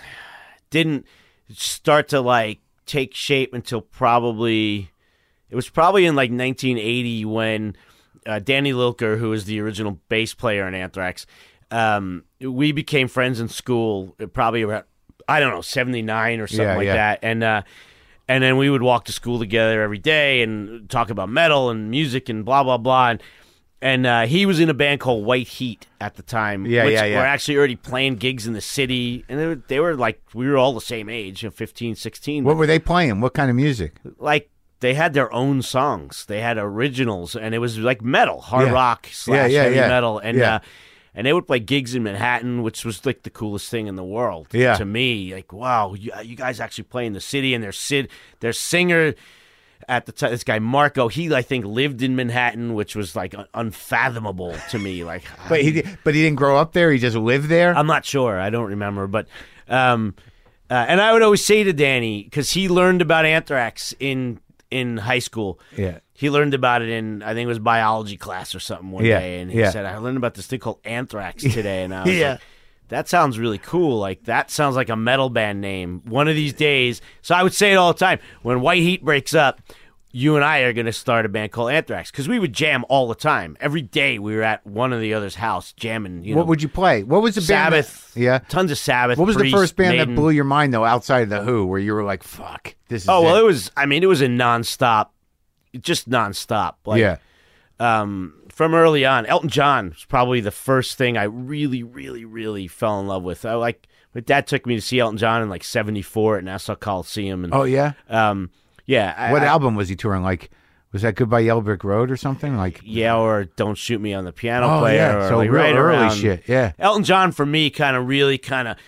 didn't start to like take shape until probably. It was probably in like nineteen eighty when uh, Danny Lilker, who was the original bass player in Anthrax, um, we became friends in school. uh, Probably around I don't know seventy-nine or something Yeah, like yeah. that, and. Uh, And then we would walk to school together every day and talk about metal and music and blah, blah, blah. And, and uh, he was in a band called White Heat at the time. Yeah, which yeah, yeah. were actually already playing gigs in the city. And they were, they were like, we were all the same age, you know, fifteen, sixteen. What were they playing? What kind of music? Like, they had their own songs. They had originals. And it was like metal, hard Yeah. rock slash Yeah, yeah, heavy yeah. metal. And, Yeah. uh, and they would play gigs in Manhattan, which was like the coolest thing in the world Yeah. to me. Like, wow, you, you guys actually play in the city, and their Sid, their singer at the time, this guy Marco, he I think lived in Manhattan, which was like un- unfathomable to me. Like, But he, di- but he didn't grow up there. He just lived there. I'm not sure. I don't remember, but um, uh, and I would always say to Danny, because he learned about Anthrax in in high school. Yeah. He learned about it in, I think it was biology class or something one Yeah, day. And he yeah. said, I learned about this thing called anthrax today. And I was Yeah. like, that sounds really cool. Like, that sounds like a metal band name. One of these days. So I would say it all the time. When White Heat breaks up, you and I are going to start a band called Anthrax. Because we would jam all the time. Every day we were at one or the other's house jamming. You know, What would you play? What was the band? that- Sabbath. yeah. Tons of Sabbath. What was Priest, the first band Maiden. that blew your mind though, outside of the Who, where you were like, "Fuck, this is." Oh, well, it. it was, I mean, it was a nonstop. Just nonstop. Like, yeah. um, from early on. Elton John was probably the first thing I really, really, really fell in love with. I like my dad took me to see Elton John in like seventy-four at Nassau Coliseum, and Oh yeah. um, yeah, I, What I, album was he touring? Like, was that Goodbye Yellow Brick Road or something? Like, yeah, or Don't Shoot Me on the Piano oh Player, yeah, or so like real right early around. shit. Yeah. Elton John for me kind of really kind of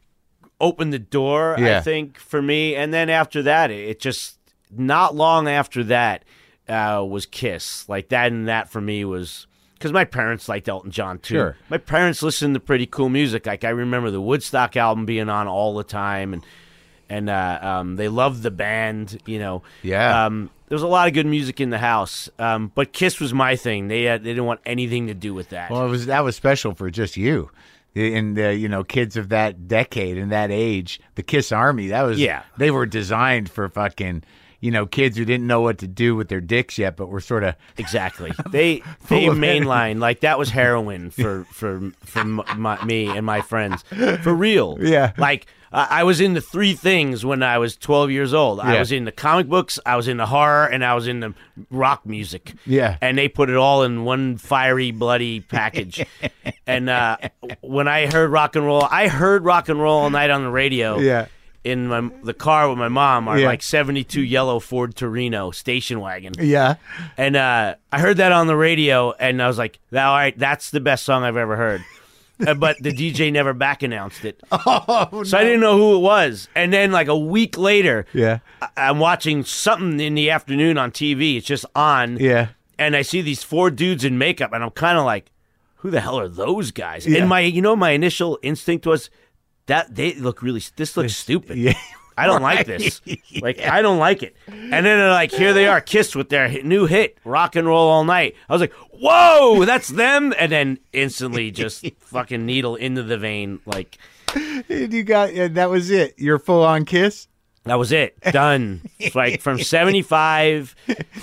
opened the door. Yeah. I think for me, and then after that, it, it just not long after that. Uh, was Kiss. Like that and that for me was because my parents liked Elton John too. Sure. My parents listened to pretty cool music. Like I remember the Woodstock album being on all the time, and and uh, um, they loved the band. You know, Yeah. Um, there was a lot of good music in the house, um, but Kiss was my thing. They had, they didn't want anything to do with that. Well, it was that was special for just you, and uh, you know, kids of that decade and that age. The Kiss Army. That was Yeah. They were designed for fucking. You know, kids who didn't know what to do with their dicks yet, but were sort of Exactly. They they of mainline like that was heroin for for for m- my, me and my friends for real. Yeah. Like I I was into three things when I was twelve years old. I Yeah. was into comic books, I was into horror, and I was into rock music. Yeah. And they put it all in one fiery, bloody package. and uh, when I heard rock and roll, I heard rock and roll all night on the radio. yeah. In my the car with my mom, our Yeah. like seventy-two yellow Ford Torino station wagon. Yeah. And uh, I heard that on the radio, and I was like, "All right, that's the best song I've ever heard." Uh, but the D J never back announced it, Oh, so I didn't know who it was. And then, like a week later, Yeah. I- I'm watching something in the afternoon on T V. It's just on, Yeah. and I see these four dudes in makeup, and I'm kind of like, "Who the hell are those guys?" Yeah. And my, you know, my initial instinct was that they look really. This looks stupid. Yeah. I don't like this. Like, I don't like it. And then they're like, here they are, Kiss with their hit, new hit, Rock and Roll All Night. I was like, whoa, that's them. And then instantly just fucking needle into the vein. Like, And you got yeah, that was it. You're full on Kiss. that was it. Done. It's like from seventy-five,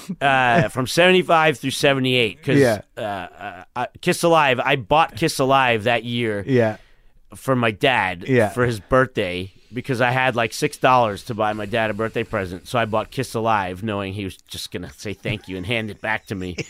uh, from seventy-five through seventy-eight. Because Yeah. uh, uh, uh, Kiss Alive, I bought Kiss Alive that year Yeah. for my dad Yeah. for his birthday. Because I had like six dollars to buy my dad a birthday present, so I bought Kiss Alive, knowing he was just gonna say thank you and hand it back to me.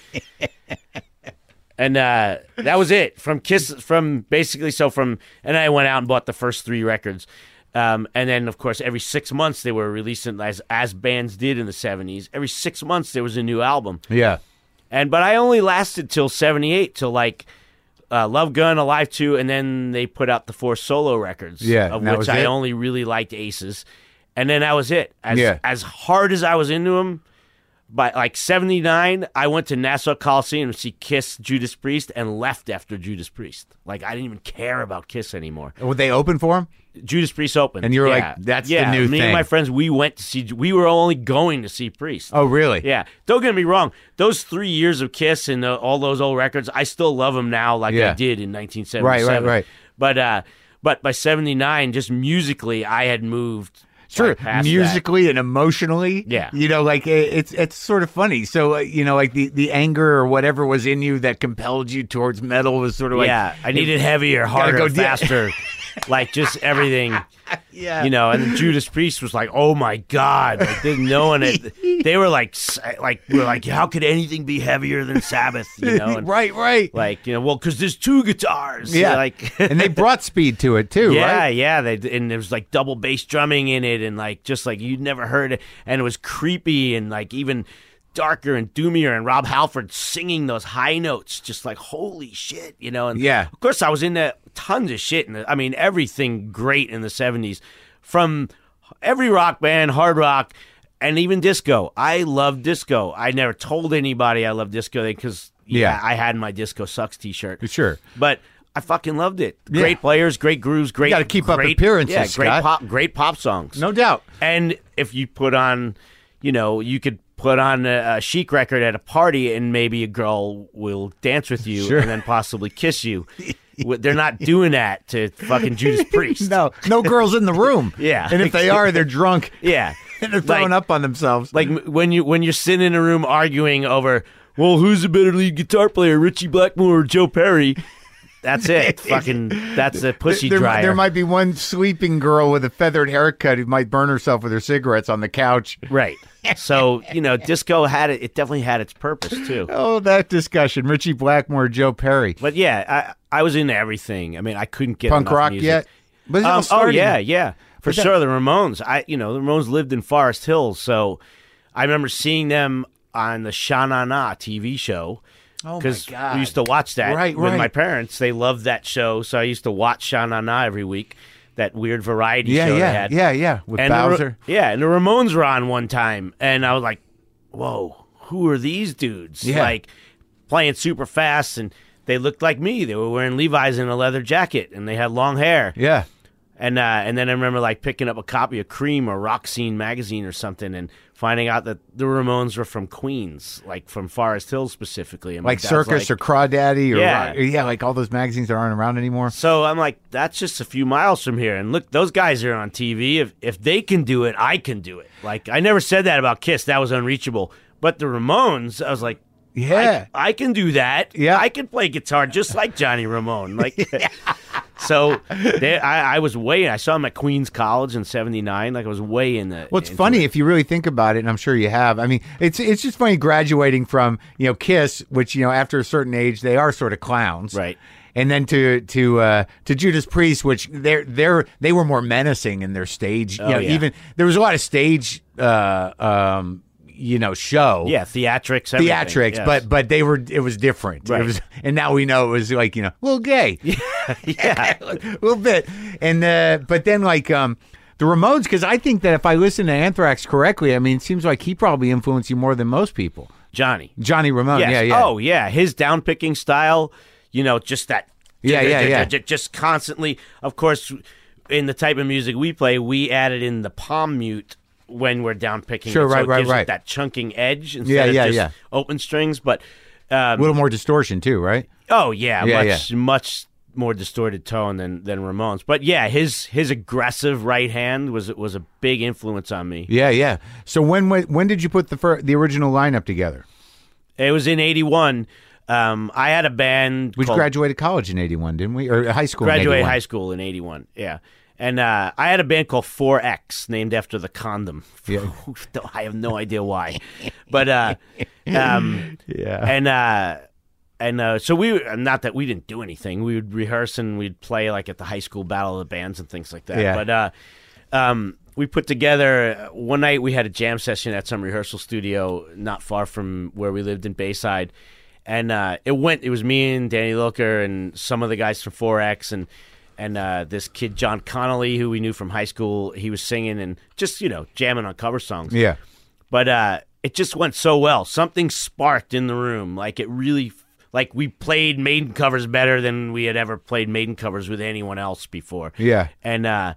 And uh, that was it from Kiss. From basically, so from and I went out and bought the first three records, um, and then of course every six months they were releasing as as bands did in the seventies. Every six months there was a new album, Yeah. and but I only lasted till seventy-eight, till like. Uh, Love Gun, Alive two, and then they put out the four solo records, Yeah, of and that which was I it? only really liked Aces, and then that was it. As Yeah. as hard as I was into them, by like seventy-nine, I went to Nassau Coliseum to see Kiss, Judas Priest, and left after Judas Priest. Like I didn't even care about Kiss anymore. Would they open for him? Judas Priest opened, And you were yeah. like, that's the yeah, new me thing. and my friends, we went to see. We were only going to see Priest. Oh, really? Yeah, don't get me wrong. Those three years of Kiss and uh, all those old records, I still love them now, like Yeah. I did in nineteen Right, seventy-seven. right, right. But uh, but by seventy-nine, just musically, I had moved. Sure, like, past musically and emotionally. Yeah. You know, like it, it's it's sort of funny. So, uh, you know, like the, the anger or whatever was in you that compelled you towards metal was sort of that. like, Yeah, I needed heavier, harder, go di- faster. like just everything. Yeah. You know, and then Judas Priest was like, "Oh my God!" Like, didn't know it. They were like, like we were like, "How could anything be heavier than Sabbath?" You know, and right, right. like you know, well, because there's two guitars. Yeah, like, and they brought speed to it too. yeah, right? yeah. They and there was like double bass drumming in it, and like just like you'd never heard it, and it was creepy and like even darker and doomier. And Rob Halford singing those high notes, just like holy shit, you know. And Yeah. of course, I was into tons of shit. And I mean, everything great in the seventies, from every rock band, hard rock, and even disco. I love disco. I never told anybody I love disco because yeah, Yeah. I had my Disco Sucks T-shirt. Sure. But I fucking loved it. Yeah. Great players, great grooves, great. You gotta keep up great, appearances, Yeah, great Scott. pop, great pop songs. No doubt. And if you put on, you know, you could put on a, a Chic record at a party, and maybe a girl will dance with you Sure. and then possibly kiss you. They're not doing that to fucking Judas Priest. No, no girls in the room. Yeah. and if they are, they're drunk. Yeah, And they're throwing Like- up on themselves. like m- when you when you're sitting in a room arguing over, well, who's a better lead guitar player, Richie Blackmore or Joe Perry? That's it. Fucking, that's a pussy there, dryer. there might be one sweeping girl with a feathered haircut who might burn herself with her cigarettes on the couch. Right. So, you know, disco had it. It definitely had its purpose, too. Oh, that discussion. Richie Blackmore, Joe Perry. But yeah, I I was into everything. I mean, I couldn't get Punk enough rock music. yet? But it's all Um, oh starting. yeah, yeah, for But that- sure. The Ramones. I you know the Ramones lived in Forest Hills, so I remember seeing them on the Sha Na Na T V show. Oh, my Because God. we used to watch that Right, with right. my parents. They loved that show, so I used to watch Sha Na Na every week. That weird variety Yeah, show they yeah, had. yeah, yeah. With And the Ra- Bowser. yeah, and the Ramones were on one time, and I was like, "Whoa, who are these dudes?" Yeah. Like playing super fast, and they looked like me. They were wearing Levi's and a leather jacket, and they had long hair. Yeah. And uh, and then I remember like picking up a copy of Cream or Rock Scene magazine or something, and finding out that the Ramones were from Queens, like from Forest Hills specifically. And my Like dad's Circus like- or Crawdaddy or Yeah. Rock- yeah, like all those magazines that aren't around anymore. So I'm like, that's just a few miles from here. And look, those guys are on T V. If if they can do it, I can do it. Like, I never said that about Kiss. That was unreachable. But the Ramones, I was like, Yeah. I, I can do that. Yeah. I can play guitar just like Johnny Ramone. Like, so they, I, I was way. I saw him at Queens College in seventy-nine. Like, I was way in the. Well, it's into funny it. if you really think about it, and I'm sure you have. I mean, it's it's just funny graduating from, you know, Kiss, which, you know, after a certain age they are sort of clowns, Right. And then to to uh, to Judas Priest, which they're they're they were more menacing in their stage. You Oh, know, yeah. even there was a lot of stage, uh, um, you know, show. Yeah, theatrics. Everything. Theatrics, Yes. but but they were it was different. Right. It was, and now we know it was like, you know, a little gay, yeah. a little bit. And uh, but then like um, the Ramones, because I think that if I listen to Anthrax correctly, I mean, it seems like he probably influenced you more than most people. Johnny. Johnny Ramone, Yes. yeah, yeah. Oh, yeah. His down picking style, you know, just that. Yeah, yeah, yeah. Just constantly. Of course, in the type of music we play, we added in the palm mute when we're down picking. Sure, it, so right, it right, gives it right. that chunking edge instead Yeah, of yeah, just yeah. open strings. But um, A little more distortion too, right? oh yeah, Yeah, much much more distorted tone than than Ramones. But yeah, his his aggressive right hand was was a big influence on me. Yeah, yeah. So when when, when did you put the fir- the original lineup together? It was in eighty-one. Um, I had a band. We called graduated college in eighty-one, didn't we? Or high school in Graduated eighty-one. high school in eighty-one, yeah. And uh, I had a band called four X, named after the condom. Yeah. I have no idea why. But, uh, um, Yeah. and, uh, and uh, so we, not that we didn't do anything. We would rehearse and we'd play like at the high school battle of the bands and things like that. Yeah. But uh, um, we put together, one night we had a jam session at some rehearsal studio not far from where we lived in Bayside. And uh, it went. It was me and Danny Lilker and some of the guys from four X and and uh, this kid John Connolly, who we knew from high school. He was singing and just you know jamming on cover songs. Yeah. But uh, it just went so well. Something sparked in the room. Like it really, like we played Maiden covers better than we had ever played Maiden covers with anyone else before. Yeah. And uh,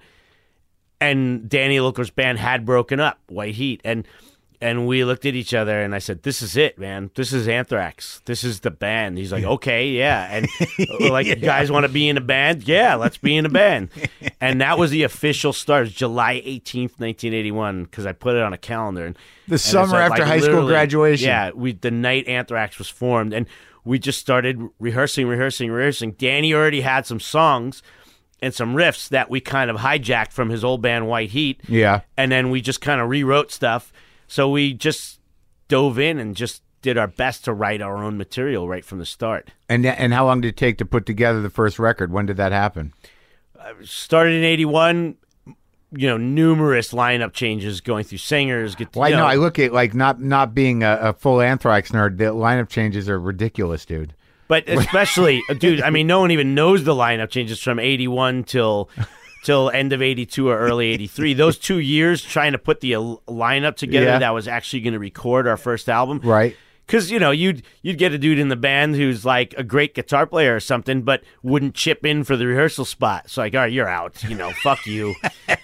and Danny Lilker's band had broken up, White Heat, and. And we looked at each other, and I said, "This is it, man. This is Anthrax. This is the band." He's like, "Okay, yeah." And we're like, "You guys want to be in a band? Yeah, let's be in a band." And that was the official start. It was July eighteenth, nineteen eighty-one, because I put it on a calendar. And, The and summer it's like- after like high school literally- graduation. Yeah, we the night Anthrax was formed, and we just started rehearsing, rehearsing, rehearsing. Danny already had some songs, and some riffs that we kind of hijacked from his old band White Heat. Yeah. And then we just kind of rewrote stuff. So we just dove in and just did our best to write our own material right from the start. And and how long did it take to put together the first record? When did that happen? Uh, started in eighty-one. You know, numerous lineup changes going through singers. Get, Well, I you know, know, I look at, like, not not being a, a full Anthrax nerd, the lineup changes are ridiculous, dude. But especially, dude, I mean, no one even knows the lineup changes from eighty-one till till end of eighty-two or early eighty-three. Those two years trying to put the uh, lineup together Yeah. that was actually going to record our first album. Right. Because, you know, you'd you'd get a dude in the band who's like a great guitar player or something, but wouldn't chip in for the rehearsal spot. So like, all right, you're out. You know, fuck you.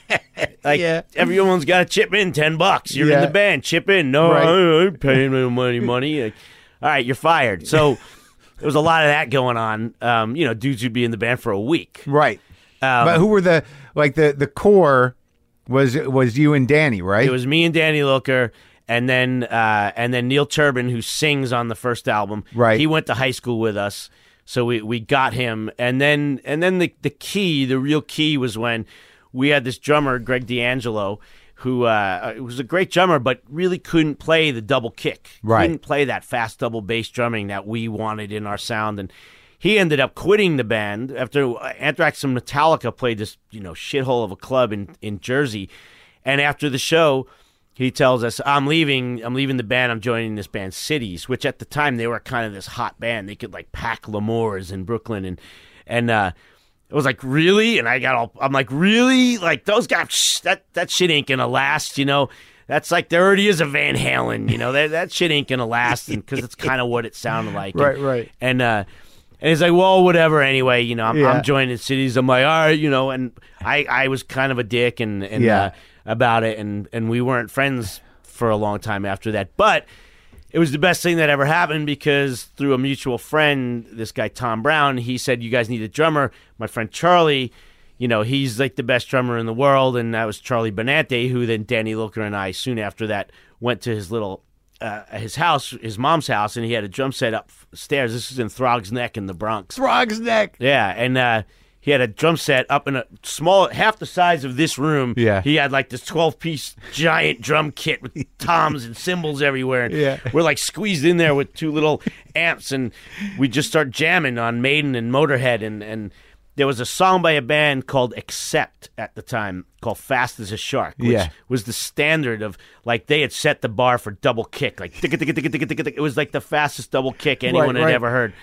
Like, Yeah. everyone's got to chip in ten bucks. You're Yeah. in the band. Chip in. No, Right. I ain't paying no money, money. Like, all right, you're fired. So there was a lot of that going on. Um, you know, dudes who'd be in the band for a week. Right. Um, But who were the, like, the, the core was was you and Danny, right? It was me and Danny Lilker, and then uh, and then Neil Turbin, who sings on the first album. Right. He went to high school with us, so we, we got him. And then and then the the key, the real key, was when we had this drummer, Greg D'Angelo, who uh, was a great drummer, but really couldn't play the double kick. Right. Couldn't play that fast double bass drumming that we wanted in our sound. And he ended up quitting the band after Anthrax and Metallica played this, you know, shithole of a club in, in Jersey. And after the show, he tells us, I'm leaving, I'm leaving the band, I'm joining this band, Cities, which at the time they were kind of this hot band. They could like pack L'Amours in Brooklyn. And, and, uh, it was like, really? And I got all, I'm like, really? Like, those guys, shh, that, that shit ain't gonna last, you know? That's like, there already is a Van Halen, you know? That, that shit ain't gonna last, because it's kind of what it sounded like. Right, and, right. And, uh, and he's like, well, whatever, anyway, you know, I'm, Yeah. I'm joining Cities. I'm like, all right, you know, and I, I was kind of a dick and, and Yeah. uh, about it, and, and we weren't friends for a long time after that. But it was the best thing that ever happened, because through a mutual friend, this guy Tom Brown, he said, you guys need a drummer. My friend Charlie, you know, he's like the best drummer in the world, and that was Charlie Benante, who then Danny Lilker and I, soon after that, went to his little, uh, his house, his mom's house, and he had a drum set upstairs. This is in Throg's Neck in the Bronx. Throg's Neck. Yeah, and uh, he had a drum set up in a small, half the size of this room. Yeah. He had like this twelve-piece giant drum kit with toms and cymbals everywhere. And Yeah. we're like squeezed in there with two little amps, and we just start jamming on Maiden and Motorhead. And, and there was a song by a band called Accept at the time called Fast as a Shark, which Yeah. was the standard of, like, they had set the bar for double kick. Like, ticka, ticka, ticka, ticka, ticka, ticka. It was like the fastest double kick anyone right. had ever heard.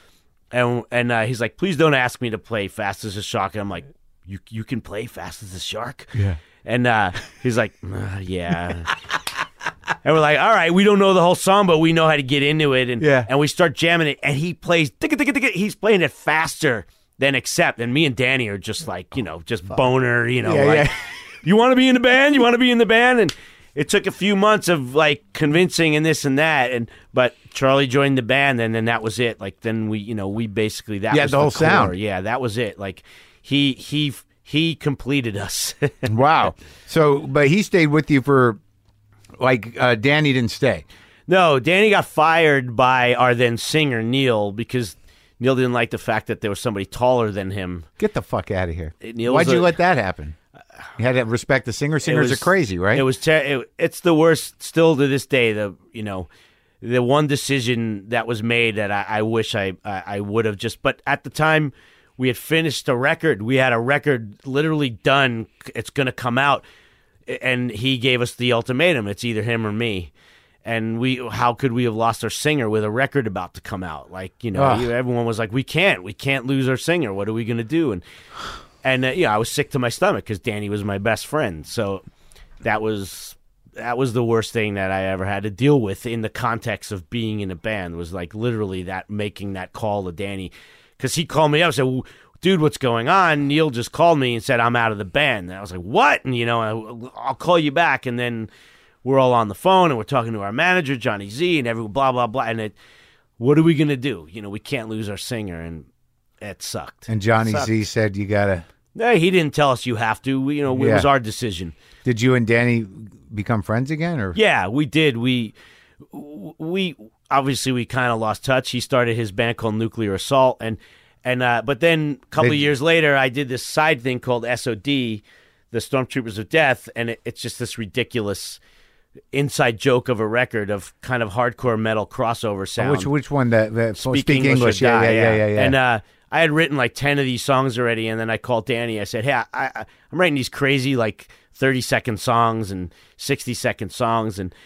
And and uh, he's like, please don't ask me to play Fast as a Shark. And I'm like, you you can play Fast as a Shark? Yeah. And uh, he's like, uh, yeah. And we're like, all right, we don't know the whole song, but we know how to get into it. And Yeah. and we start jamming it, and he plays, ticka, ticka, ticka. He's playing it faster than Accept. And me and Danny are just like, you know, just boner, you know, Yeah, like, yeah. you want to be in the band? You want to be in the band? And it took a few months of like convincing and this and that, and but Charlie joined the band, and then that was it. Like then we, you know, we basically that Yeah, was the whole core. sound. Yeah, that was it. Like he he he completed us. Wow. So, but he stayed with you for, like, uh, Danny didn't stay. No, Danny got fired by our then singer Neil, because Neil didn't like the fact that there was somebody taller than him. Get the fuck out of here. Neil Why'd was you a- let that happen? You had to respect the singer. Singers was- are crazy, right? It was ter- it, it's the worst still to this day. The you know the one decision that was made that I, I wish I I, I would have just. But at the time, we had finished a record. We had a record literally done. It's going to come out, and he gave us the ultimatum. It's either him or me. And we, how could we have lost our singer with a record about to come out? Like, you know, Ugh. everyone was like, we can't, we can't lose our singer. What are we going to do? And, and, uh, yeah, I was sick to my stomach because Danny was my best friend. So that was, that was the worst thing that I ever had to deal with in the context of being in a band, was like literally that, making that call to Danny. Cause he called me up and said, dude, what's going on? Neil just called me and said, I'm out of the band. And I was like, what? And, you know, I, I'll call you back. And then we're all on the phone and we're talking to our manager, Johnny Z, and everyone, blah, blah, blah. And it, what are we going to do? You know, we can't lose our singer. And it sucked. and Johnny Sucked. Z said you gotta. No, he didn't tell us you have to. We, you know, it Yeah. was our decision. Did you and Danny become friends again, or? Yeah, we did. We, we obviously we kind of lost touch. He started his band called Nuclear Assault, and And uh, but then a couple They- of years later, I did this side thing called S O D, the Stormtroopers of Death, and it, it's just this ridiculous inside joke of a record of kind of hardcore metal crossover sound. Which which one? That, that Speak, speak English, English? or Yeah, die, yeah, yeah, yeah, yeah. And uh, I had written like ten of these songs already, and then I called Danny. I said, "Hey, I, I, I'm writing these crazy like thirty second songs and sixty second songs, and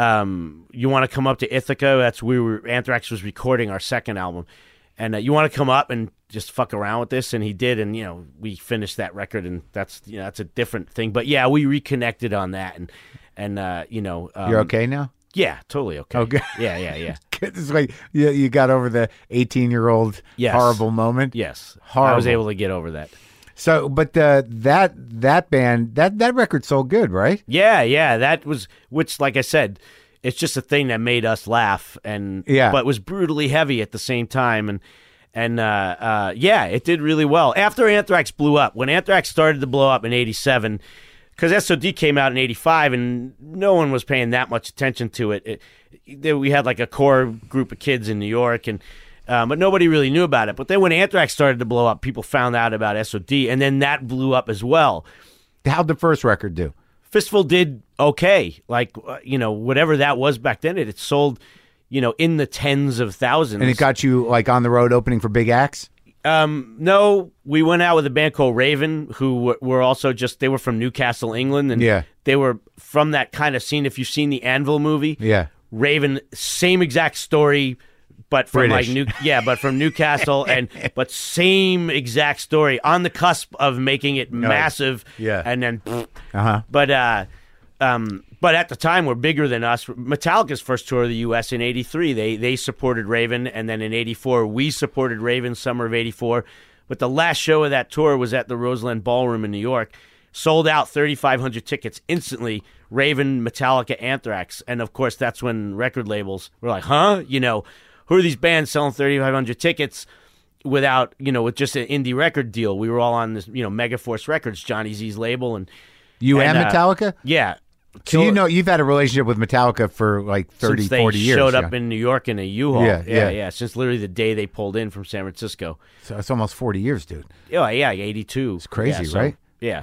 um, you want to come up to Ithaca? That's where we were, Anthrax was recording our second album, and uh, you want to come up and just fuck around with this?" And he did, and you know, we finished that record, and that's you know that's a different thing. But yeah, we reconnected on that, and and uh, you know, um, You're okay now? Yeah, totally okay. Okay. Yeah, yeah, yeah. It's like you, you got over the eighteen-year-old Yes. horrible moment. Yes, I Horrible. was able to get over that. So, but uh, that that band that that record sold good, right? Yeah, yeah, that was which, like I said, it's just a thing that made us laugh, and Yeah. but was brutally heavy at the same time, and and uh, uh, yeah, it did really well after Anthrax blew up. When Anthrax started to blow up in eighty-seven, because S O D came out in eighty-five, and no one was paying that much attention to it. It, it we had like a core group of kids in New York, and um, but nobody really knew about it. But then when Anthrax started to blow up, people found out about S O D, and then that blew up as well. How'd the first record do? Fistful did okay. Like, uh, you know, whatever that was back then, it, it sold, you know, in the tens of thousands. And it got you like on the road opening for big acts? Um, no, we went out with a band called Raven, who were, were also just, they were from Newcastle, England. And Yeah. they were from that kind of scene. If you've seen the Anvil movie, Yeah. Raven, same exact story, but from British. like New, yeah, but from Newcastle, and but same exact story on the cusp of making it massive, Yeah. and then, Uh-huh. but uh, um, but at the time were bigger than us. Metallica's first tour of the U S in eighty-three, they they supported Raven, and then in eighty-four we supported Raven summer of eighty-four. But the last show of that tour was at the Roseland Ballroom in New York. Sold out thirty-five hundred tickets instantly. Raven, Metallica, Anthrax, and of course that's when record labels were like, "Huh? You know, who are these bands selling thirty-five hundred tickets without, you know, with just an indie record deal?" We were all on this, you know, Megaforce Records, Johnny Z's label, and You and, And, uh, Metallica? yeah. So you know you've had a relationship with Metallica for like thirty, Since they forty years. showed yeah. up in New York in a U-Haul. Yeah, yeah, yeah. yeah. Since literally the day they pulled in from San Francisco. So it's almost forty years, dude. Oh, yeah, eighty-two. It's crazy, right? Yeah.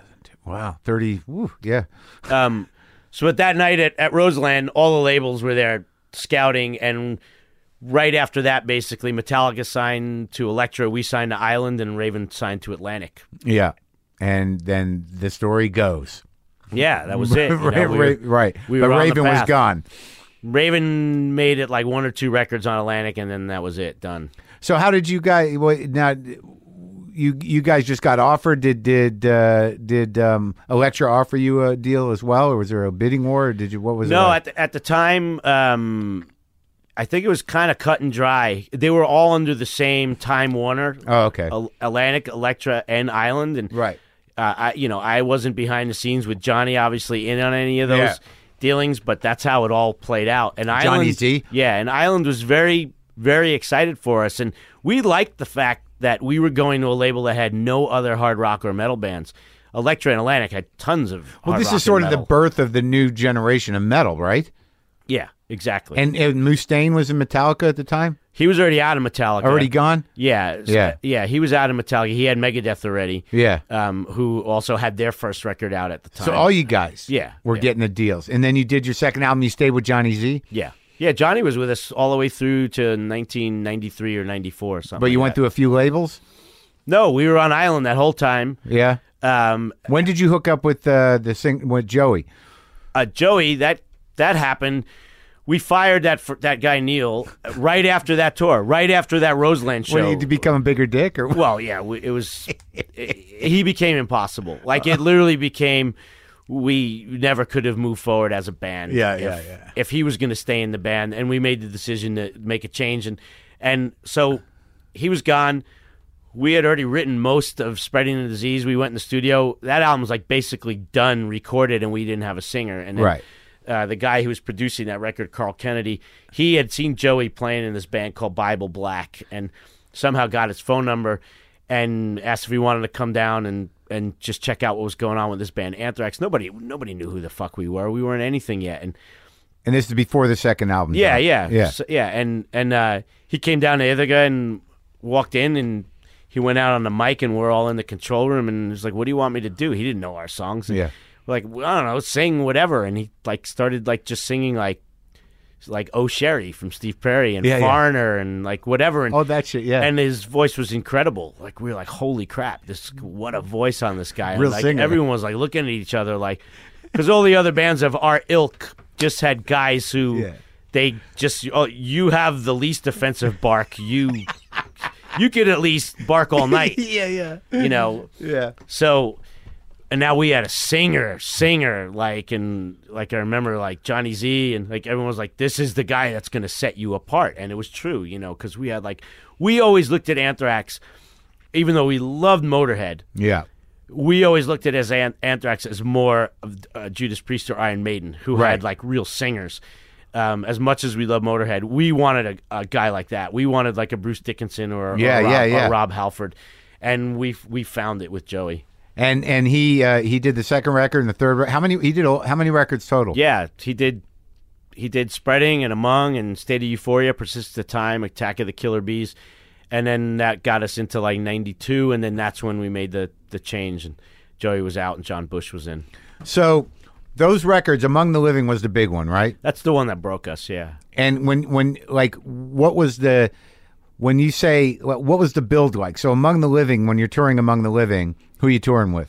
Wow. thirty. Woo, yeah. Um, so at that night at, at Roseland, all the labels were there scouting, and right after that, basically, Metallica signed to Elektra, we signed to Island, and Raven signed to Atlantic. Yeah. And then the story goes. Yeah, that was it. you know, right, we were- right, right. we but were on the Raven was path. gone. Raven made it like one or two records on Atlantic, and then that was it, done. So how did you guys? Well, now, you you guys just got offered. Did did uh, did um, Elektra offer you a deal as well, or was there a bidding war? Or did you? What was it No, like? at the, at the time, um, I think it was kind of cut and dry. They were all under the same Time Warner, Oh, okay. Al- Atlantic, Elektra, and Island, and Right. Uh, I, you know, I wasn't behind the scenes with Johnny, obviously, in on any of those Yeah. dealings, but that's how it all played out. And Island, Z? yeah, and Island was very, very excited for us, and we liked the fact that we were going to a label that had no other hard rock or metal bands. Elektra and Atlantic had tons of. Well, hard this rock is sort and of the metal. birth of the new generation of metal, right? Yeah, exactly. And, and Mustaine was in Metallica at the time. he was already out of Metallica. Already gone. Yeah, so- Yeah. yeah. He was out of Metallica. He had Megadeth already. Yeah. Um, who also had their first record out at the time. So all you guys, Yeah, were yeah. getting the deals, and then you did your second album. You stayed with Johnny Z, Yeah. Yeah, Johnny was with us all the way through to nineteen ninety-three or ninety-four or something. but you like went that. through a few labels. No, we were on Island that whole time. Yeah. Um, When did you hook up with uh, the sing with Joey? uh, Joey, that that happened. We fired that fr- that guy Neil right after that tour, right after that Roseland show. When did you become a bigger dick, or Well, yeah, we, it was. it, he became impossible. Like it literally became. We never could have moved forward as a band. Yeah, if, yeah, yeah. If he was going to stay in the band, and we made the decision to make a change, and and so he was gone. We had already written most of Spreading the Disease. We went in the studio. That album was like basically done, recorded, and we didn't have a singer. And then, Right. uh, the guy who was producing that record, Carl Kennedy, he had seen Joey playing in this band called Bible Black, and somehow got his phone number and asked if he wanted to come down and, and just check out what was going on with this band, Anthrax. Nobody nobody knew who the fuck we were. We weren't anything yet, and and this is before the second album. yeah, dropped. yeah, yeah. So- yeah. And and uh, he came down to Ithaca, and walked in and he went out on the mic and we're all in the control room and was like, what do you want me to do? He didn't know our songs. And Yeah. we're like, well, I don't know, sing whatever. And he like started like just singing like like Oh Sherry from Steve Perry and Yeah, yeah. Foreigner and like whatever. And, Oh, that shit, yeah. and his voice was incredible. Like we were like, holy crap, this what a voice on this guy. Real and, like, singer. everyone was like looking at each other like, because all the other bands of our ilk just had guys who Yeah. they just, oh, you have the least offensive bark. You you could at least bark all night, yeah, yeah. you know. Yeah. So, and now we had a singer, singer, like, and like I remember, like Johnny Z, and like everyone was like, "This is the guy that's going to set you apart," and it was true, you know, because we had like, we always looked at Anthrax, even though we loved Motorhead, Yeah. we always looked at it as An- Anthrax as more of uh, Judas Priest or Iron Maiden, who Right. had like real singers. Um, as much as we love Motorhead, we wanted a, a guy like that. We wanted like a Bruce Dickinson or, Yeah, or, Rob, yeah, yeah. or Rob Halford, and we we found it with Joey. And and he uh, he did the second record and the third. Re- how many he did? all- How many records total? Yeah, he did. He did Spreading and Among and State of Euphoria, Persist of Time, Attack of the Killer Bees, and then that got us into like ninety-two, and then that's when we made the the change, and Joey was out and John Bush was in. So those records, Among the Living was the big one, right? That's the one that broke us. Yeah. And when when like what was the when you say what what was the build like? So Among the Living, when you're touring Among the Living, who are you touring with?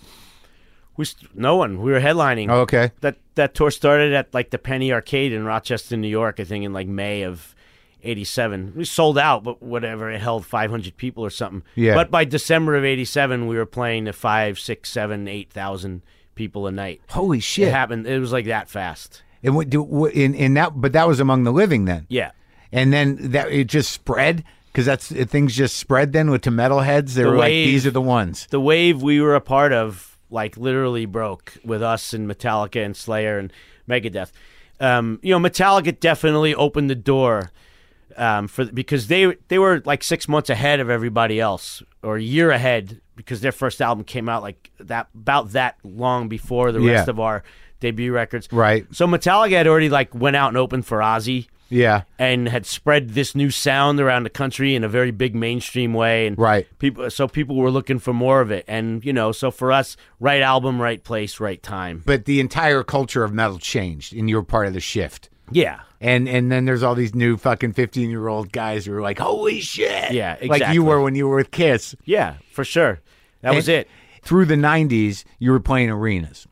We st- no one. We were headlining. Oh, okay. That that tour started at like the Penny Arcade in Rochester, New York. I think in like May of eighty-seven. We sold out, but whatever. It held five hundred people or something. Yeah. But by December of eighty-seven, we were playing to five, six, seven, eight thousand people a night. Holy It shit! happened. It was like that fast. And what do what- in in that? But that was Among the Living then. Yeah. And then that it just spread because that's things just spread then with to metalheads. They The were like, wave- these are the ones. The wave we were a part of, like, literally broke with us and Metallica and Slayer and Megadeth. Um, you know, Metallica definitely opened the door um, for because they they were like six months ahead of everybody else, or a year ahead, because their first album came out like that about that long before the rest Yeah. of our debut records. Right. So Metallica had already like went out and opened for Ozzy. Yeah. And had spread this new sound around the country in a very big mainstream way, and Right. people, so people were looking for more of it, and you know, so for us, right album, right place, right time. But the entire culture of metal changed, and you were part of the shift. Yeah, And and then there's all these new fucking fifteen year old guys who are like, holy shit! Yeah, Like exactly. you were when you were with Kiss. yeah, for sure. That was And it. Through the nineties, you were playing arenas,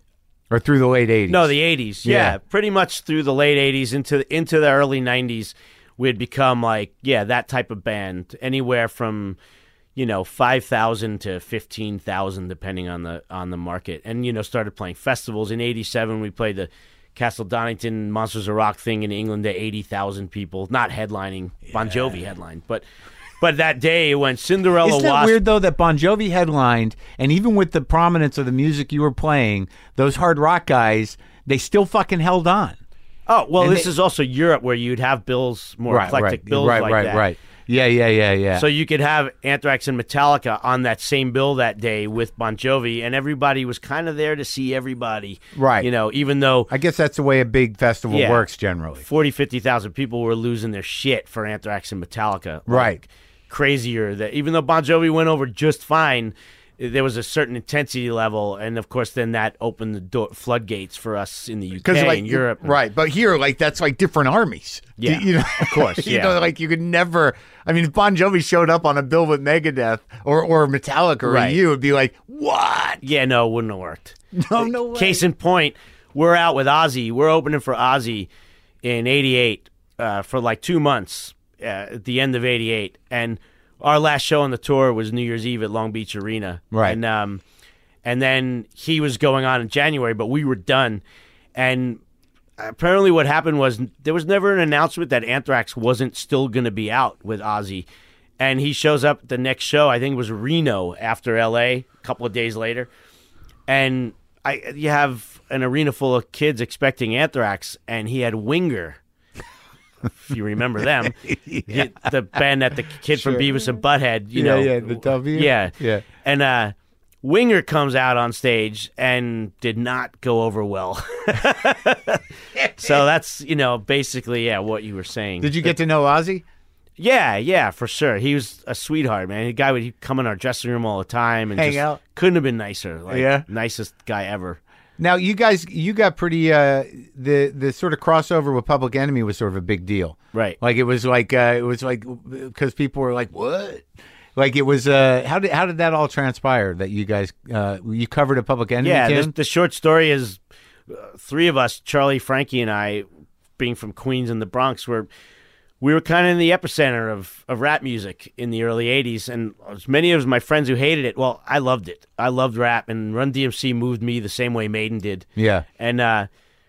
or through the late eighties. No, the eighties. Yeah, Yeah. pretty much through the late eighties into into the early nineties, we had become like yeah that type of band. Anywhere from you know five thousand to fifteen thousand, depending on the on the market, and you know started playing festivals. In eighty-seven, we played the Castle Donington Monsters of Rock thing in England to eighty thousand people, not headlining. Bon Jovi headlined, but but that day when Cinderella Isn't that Wasp. weird though that Bon Jovi headlined, and even with the prominence of the music you were playing, those hard rock guys, they still fucking held on. Oh well, And this they- is also Europe where you'd have bills more eclectic right, bills right, like right, that. right. Yeah, yeah, yeah, yeah. So you could have Anthrax and Metallica on that same bill that day with Bon Jovi, and everybody was kind of there to see everybody. Right. You know, even though I guess that's the way a big festival Yeah. works generally. forty, fifty thousand people were losing their shit for Anthrax and Metallica. Like, Right. Crazier that even though Bon Jovi went over just fine, there was a certain intensity level, and of course, then that opened the door, floodgates for us in the U K like and Europe. right? But here, like that's like different armies. Yeah, you know, of course, you yeah. know, like you could never. I mean, if Bon Jovi showed up on a bill with Megadeth or or Metallica or Right. you, would be like, what? Yeah, no, it wouldn't have worked. No, no way. Case in point, we're out with Ozzy. We're opening for Ozzy in eighty-eight uh, for like two months uh, at the end of eighty-eight. And our last show on the tour was New Year's Eve at Long Beach Arena. Right. And, um, and then he was going on in January, but we were done. And apparently what happened was there was never an announcement that Anthrax wasn't still going to be out with Ozzy. And he shows up at the next show, I think it was Reno after L A, a couple of days later. And I, you have an arena full of kids expecting Anthrax, and he had Winger. If you remember them, Yeah. the band that the kid Sure. from Beavis and Butthead, you Yeah, know, yeah, the W? yeah, Yeah. and uh, Winger comes out on stage and did not go over well. So that's you know basically yeah what you were saying. Did you get to know Ozzy? Yeah, yeah, for sure. He was a sweetheart, man. The guy would he'd come in our dressing room all the time and Hang just out. couldn't have been nicer. Like, Yeah. nicest guy ever. Now, you guys, you got pretty, uh, the the sort of crossover with Public Enemy was sort of a big deal. Right. Like, it was like, uh, it was like, because people were like, what? Like, it was, uh, how did how did that all transpire that you guys, uh, you covered a Public Enemy Yeah, tune? the, the short story is uh, three of us, Charlie, Frankie, and I, being from Queens and the Bronx, were we were kind of in the epicenter of, of rap music in the early eighties. And as many of my friends who hated it, well, I loved it. I loved rap, and Run D M C moved me the same way Maiden did. Yeah. And uh,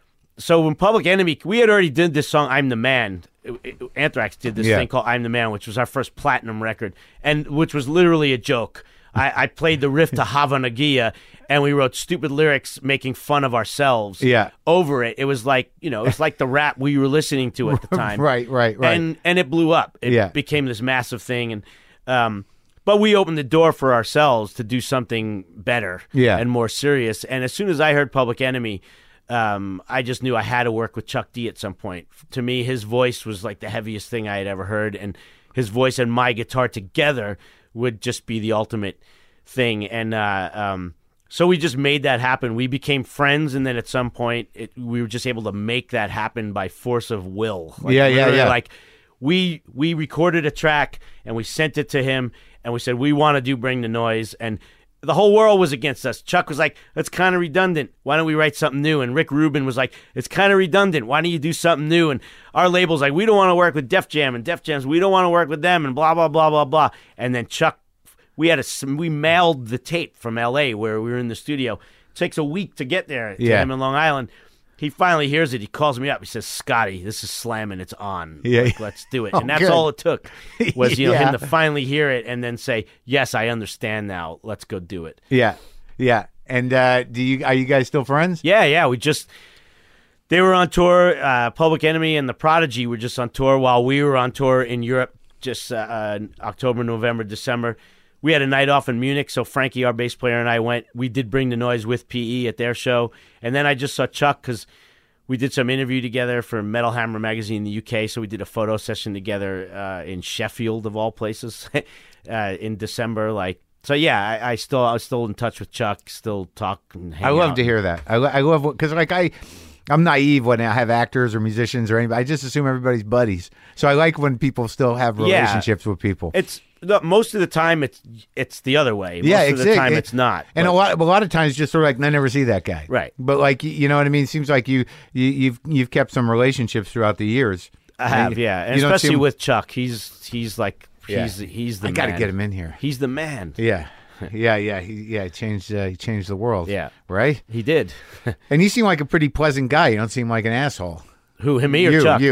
so when Public Enemy, we had already did this song, I'm the Man. It- it- Anthrax did this Yeah. thing called I'm the Man, which was our first platinum record, and which was literally a joke. I, I played the riff to Havana Gia, and we wrote stupid lyrics making fun of ourselves Yeah. over it. It was like, you know, it's like the rap we were listening to at the time. Right, right, right. And and it blew up. It Yeah. became this massive thing. And um, but we opened the door for ourselves to do something better Yeah. and more serious. And as soon as I heard Public Enemy, um, I just knew I had to work with Chuck D at some point. To me, his voice was like the heaviest thing I had ever heard, and his voice and my guitar together would just be the ultimate thing. And uh, um, so we just made that happen. We became friends, and then at some point, it, we were just able to make that happen by force of will. Like, Yeah, yeah, literally, yeah. Like we we recorded a track and we sent it to him, and we said we want to do Bring the Noise, and the whole world was against us. Chuck was like, "That's kind of redundant. Why don't we write something new?" And Rick Rubin was like, "It's kind of redundant. Why don't you do something new?" And our label's like, "We don't want to work with Def Jam, and Def Jam's we don't want to work with them," and blah blah blah blah blah. And then Chuck, we had a we mailed the tape from L A where we were in the studio. It takes a week to get there to Yeah. him in Long Island. He finally hears it. He calls me up. He says, "Scotty, this is slamming. It's on. Yeah. Like, let's do it." Oh, and that's good. all it took was you know Yeah. him to finally hear it and then say, "Yes, I understand now. Let's go do it." Yeah, yeah. And uh, do you are you guys still friends? Yeah, yeah. We just they were on tour. Uh, Public Enemy and The Prodigy were just on tour while we were on tour in Europe. Just uh, uh, October, November, December. We had a night off in Munich, so Frankie, our bass player, and I went. We did Bring the Noise with P E at their show, and then I just saw Chuck because we did some interview together for Metal Hammer magazine in the U K. So we did a photo session together uh, in Sheffield, of all places, uh, in December. Like, so yeah, I, I still I was still in touch with Chuck, still talk and hang I love out. to hear that. I, lo- I love because like I, I'm naive when I have actors or musicians or anybody. I just assume everybody's buddies. So I like when people still have Yeah. relationships with people. It's the, most of the time it's it's the other way. Most Yeah, of the exact- time it- it's not. And But- a lot, a lot of times, just sort of like I never see that guy. Right. But like you know what I mean. It seems like you, you you've you've kept some relationships throughout the years. I have, You- yeah, and you don't see especially him- with Chuck. He's he's like Yeah. he's he's the I got to man. get him in here. He's the man. Yeah, yeah, yeah. He yeah he changed uh, he changed the world. Yeah. right. He did. And you seem like a pretty pleasant guy. You don't seem like an asshole. Who, him, me, or you, Chuck? you.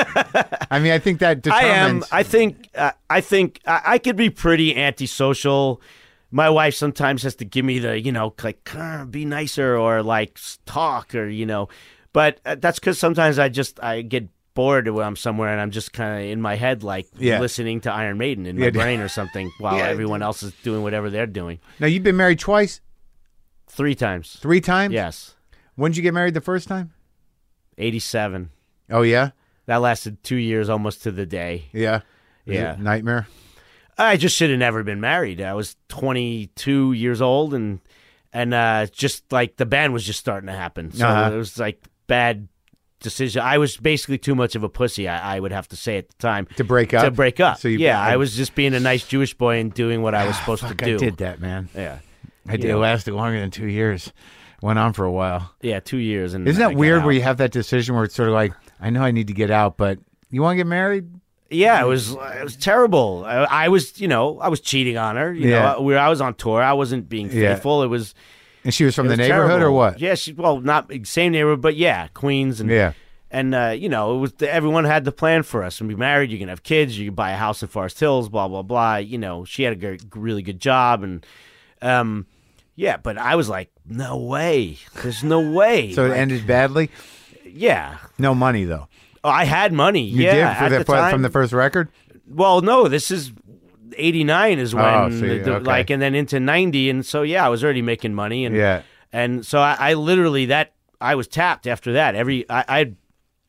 I mean, I think that I am. determines. I think. Uh, I think I, I could be pretty antisocial. My wife sometimes has to give me the, you know, like "Uh, be nicer or like s- talk or you know, but uh, that's because sometimes I just I get bored when I'm somewhere and I'm just kind of in my head like Yeah. listening to Iron Maiden in my Yeah. brain or something while Yeah. everyone else is doing whatever they're doing. Now you've been married twice, Three times. three times. Yes. When did you get married the first time? eighty-seven. Oh yeah, That lasted two years almost to the day. yeah, Was Yeah. it nightmare. I just should have never been married. I was twenty-two years old, and and uh, just like the band was just starting to happen. So Uh-huh. it was like bad decision. I was basically too much of a pussy, I, I would have to say at the time. To break up? To break up. So you- yeah, I- I was just being a nice Jewish boy and doing what I was supposed Fuck, to do. I did that, man. Yeah. I did. You It know. lasted longer than two years. Went on for a while. Yeah, two years. And Isn't I that got weird out. where you have that decision where it's sort of like, I know I need to get out, but you want to get married? Yeah, it was it was terrible. I, I was, you know, I was cheating on her. You Yeah. know, where I was on tour, I wasn't being Yeah. faithful. It was And she was from it the was neighborhood terrible. or what? Yeah, she well, not same neighborhood, but yeah, Queens and Yeah. and uh, you know, it was everyone had the plan for us. When we married, you can have kids, you can buy a house in Forest Hills, blah blah blah. You know, she had a g- really good job, and um, yeah, but I was like, no way, there's no way. So it Like, ended badly. yeah. No money though. Oh, I had money. You yeah, did for at the, the fr- time. from the first record. Well, no, this is eighty-nine is when Oh, so you- the- the- okay. like, and then into ninety, and so yeah, I was already making money, and Yeah. and so I, I literally that I was tapped after that. Every I, I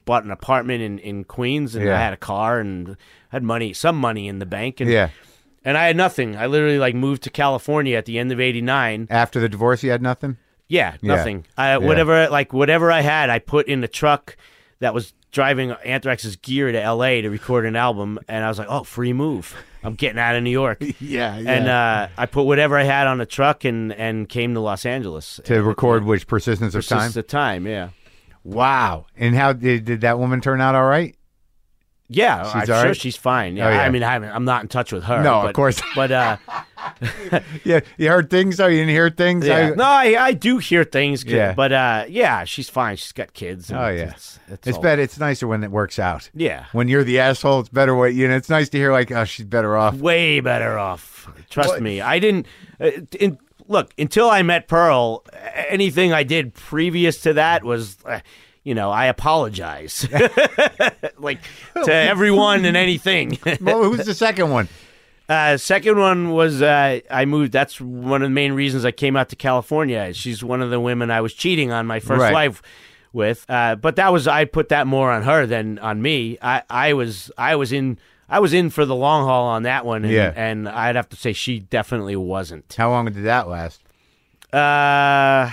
bought an apartment in, in Queens, and Yeah. I had a car and had money, some money in the bank, and Yeah. and I had nothing. I literally like moved to California at the end of eighty-nine. After the divorce, you had nothing? Yeah, Yeah. nothing. I, whatever, like whatever I had, I put in a truck that was driving Anthrax's gear to L A to record an album, and I was like, "Oh, free move! I'm getting out of New York." Yeah. And uh, I put whatever I had on the truck and and came to Los Angeles to record which Persistence of Time? Persistence of Time, yeah. Wow. And how did, did that woman turn out all right? Yeah, She's I'm all sure right? she's fine. Yeah, Oh, yeah. I mean, I haven't, I'm not in touch with her. No, of but, course. But uh, Yeah. You heard things, though? You didn't hear things? yeah. I- no, I, I do hear things. Yeah. But uh, yeah, she's fine. She's got kids. and Oh, yeah. It's, it's, It's all- better. It's nicer when it works out. Yeah. When you're the asshole, it's better. Way, you know, it's nice to hear, like, oh, she's better off. Way better off. Trust What? me. I didn't. Uh, in, look, until I met Pearl, anything I did previous to that was, uh, you know, I apologize, like to everyone and anything. Well, who's the second one? Uh, second one was uh, I moved. That's one of the main reasons I came out to California. She's one of the women I was cheating on my first Right. wife with. Uh, but that was I put that more on her than on me. I, I was I was in I was in for the long haul on that one. And, Yeah. and I'd have to say she definitely wasn't. How long did that last? Uh,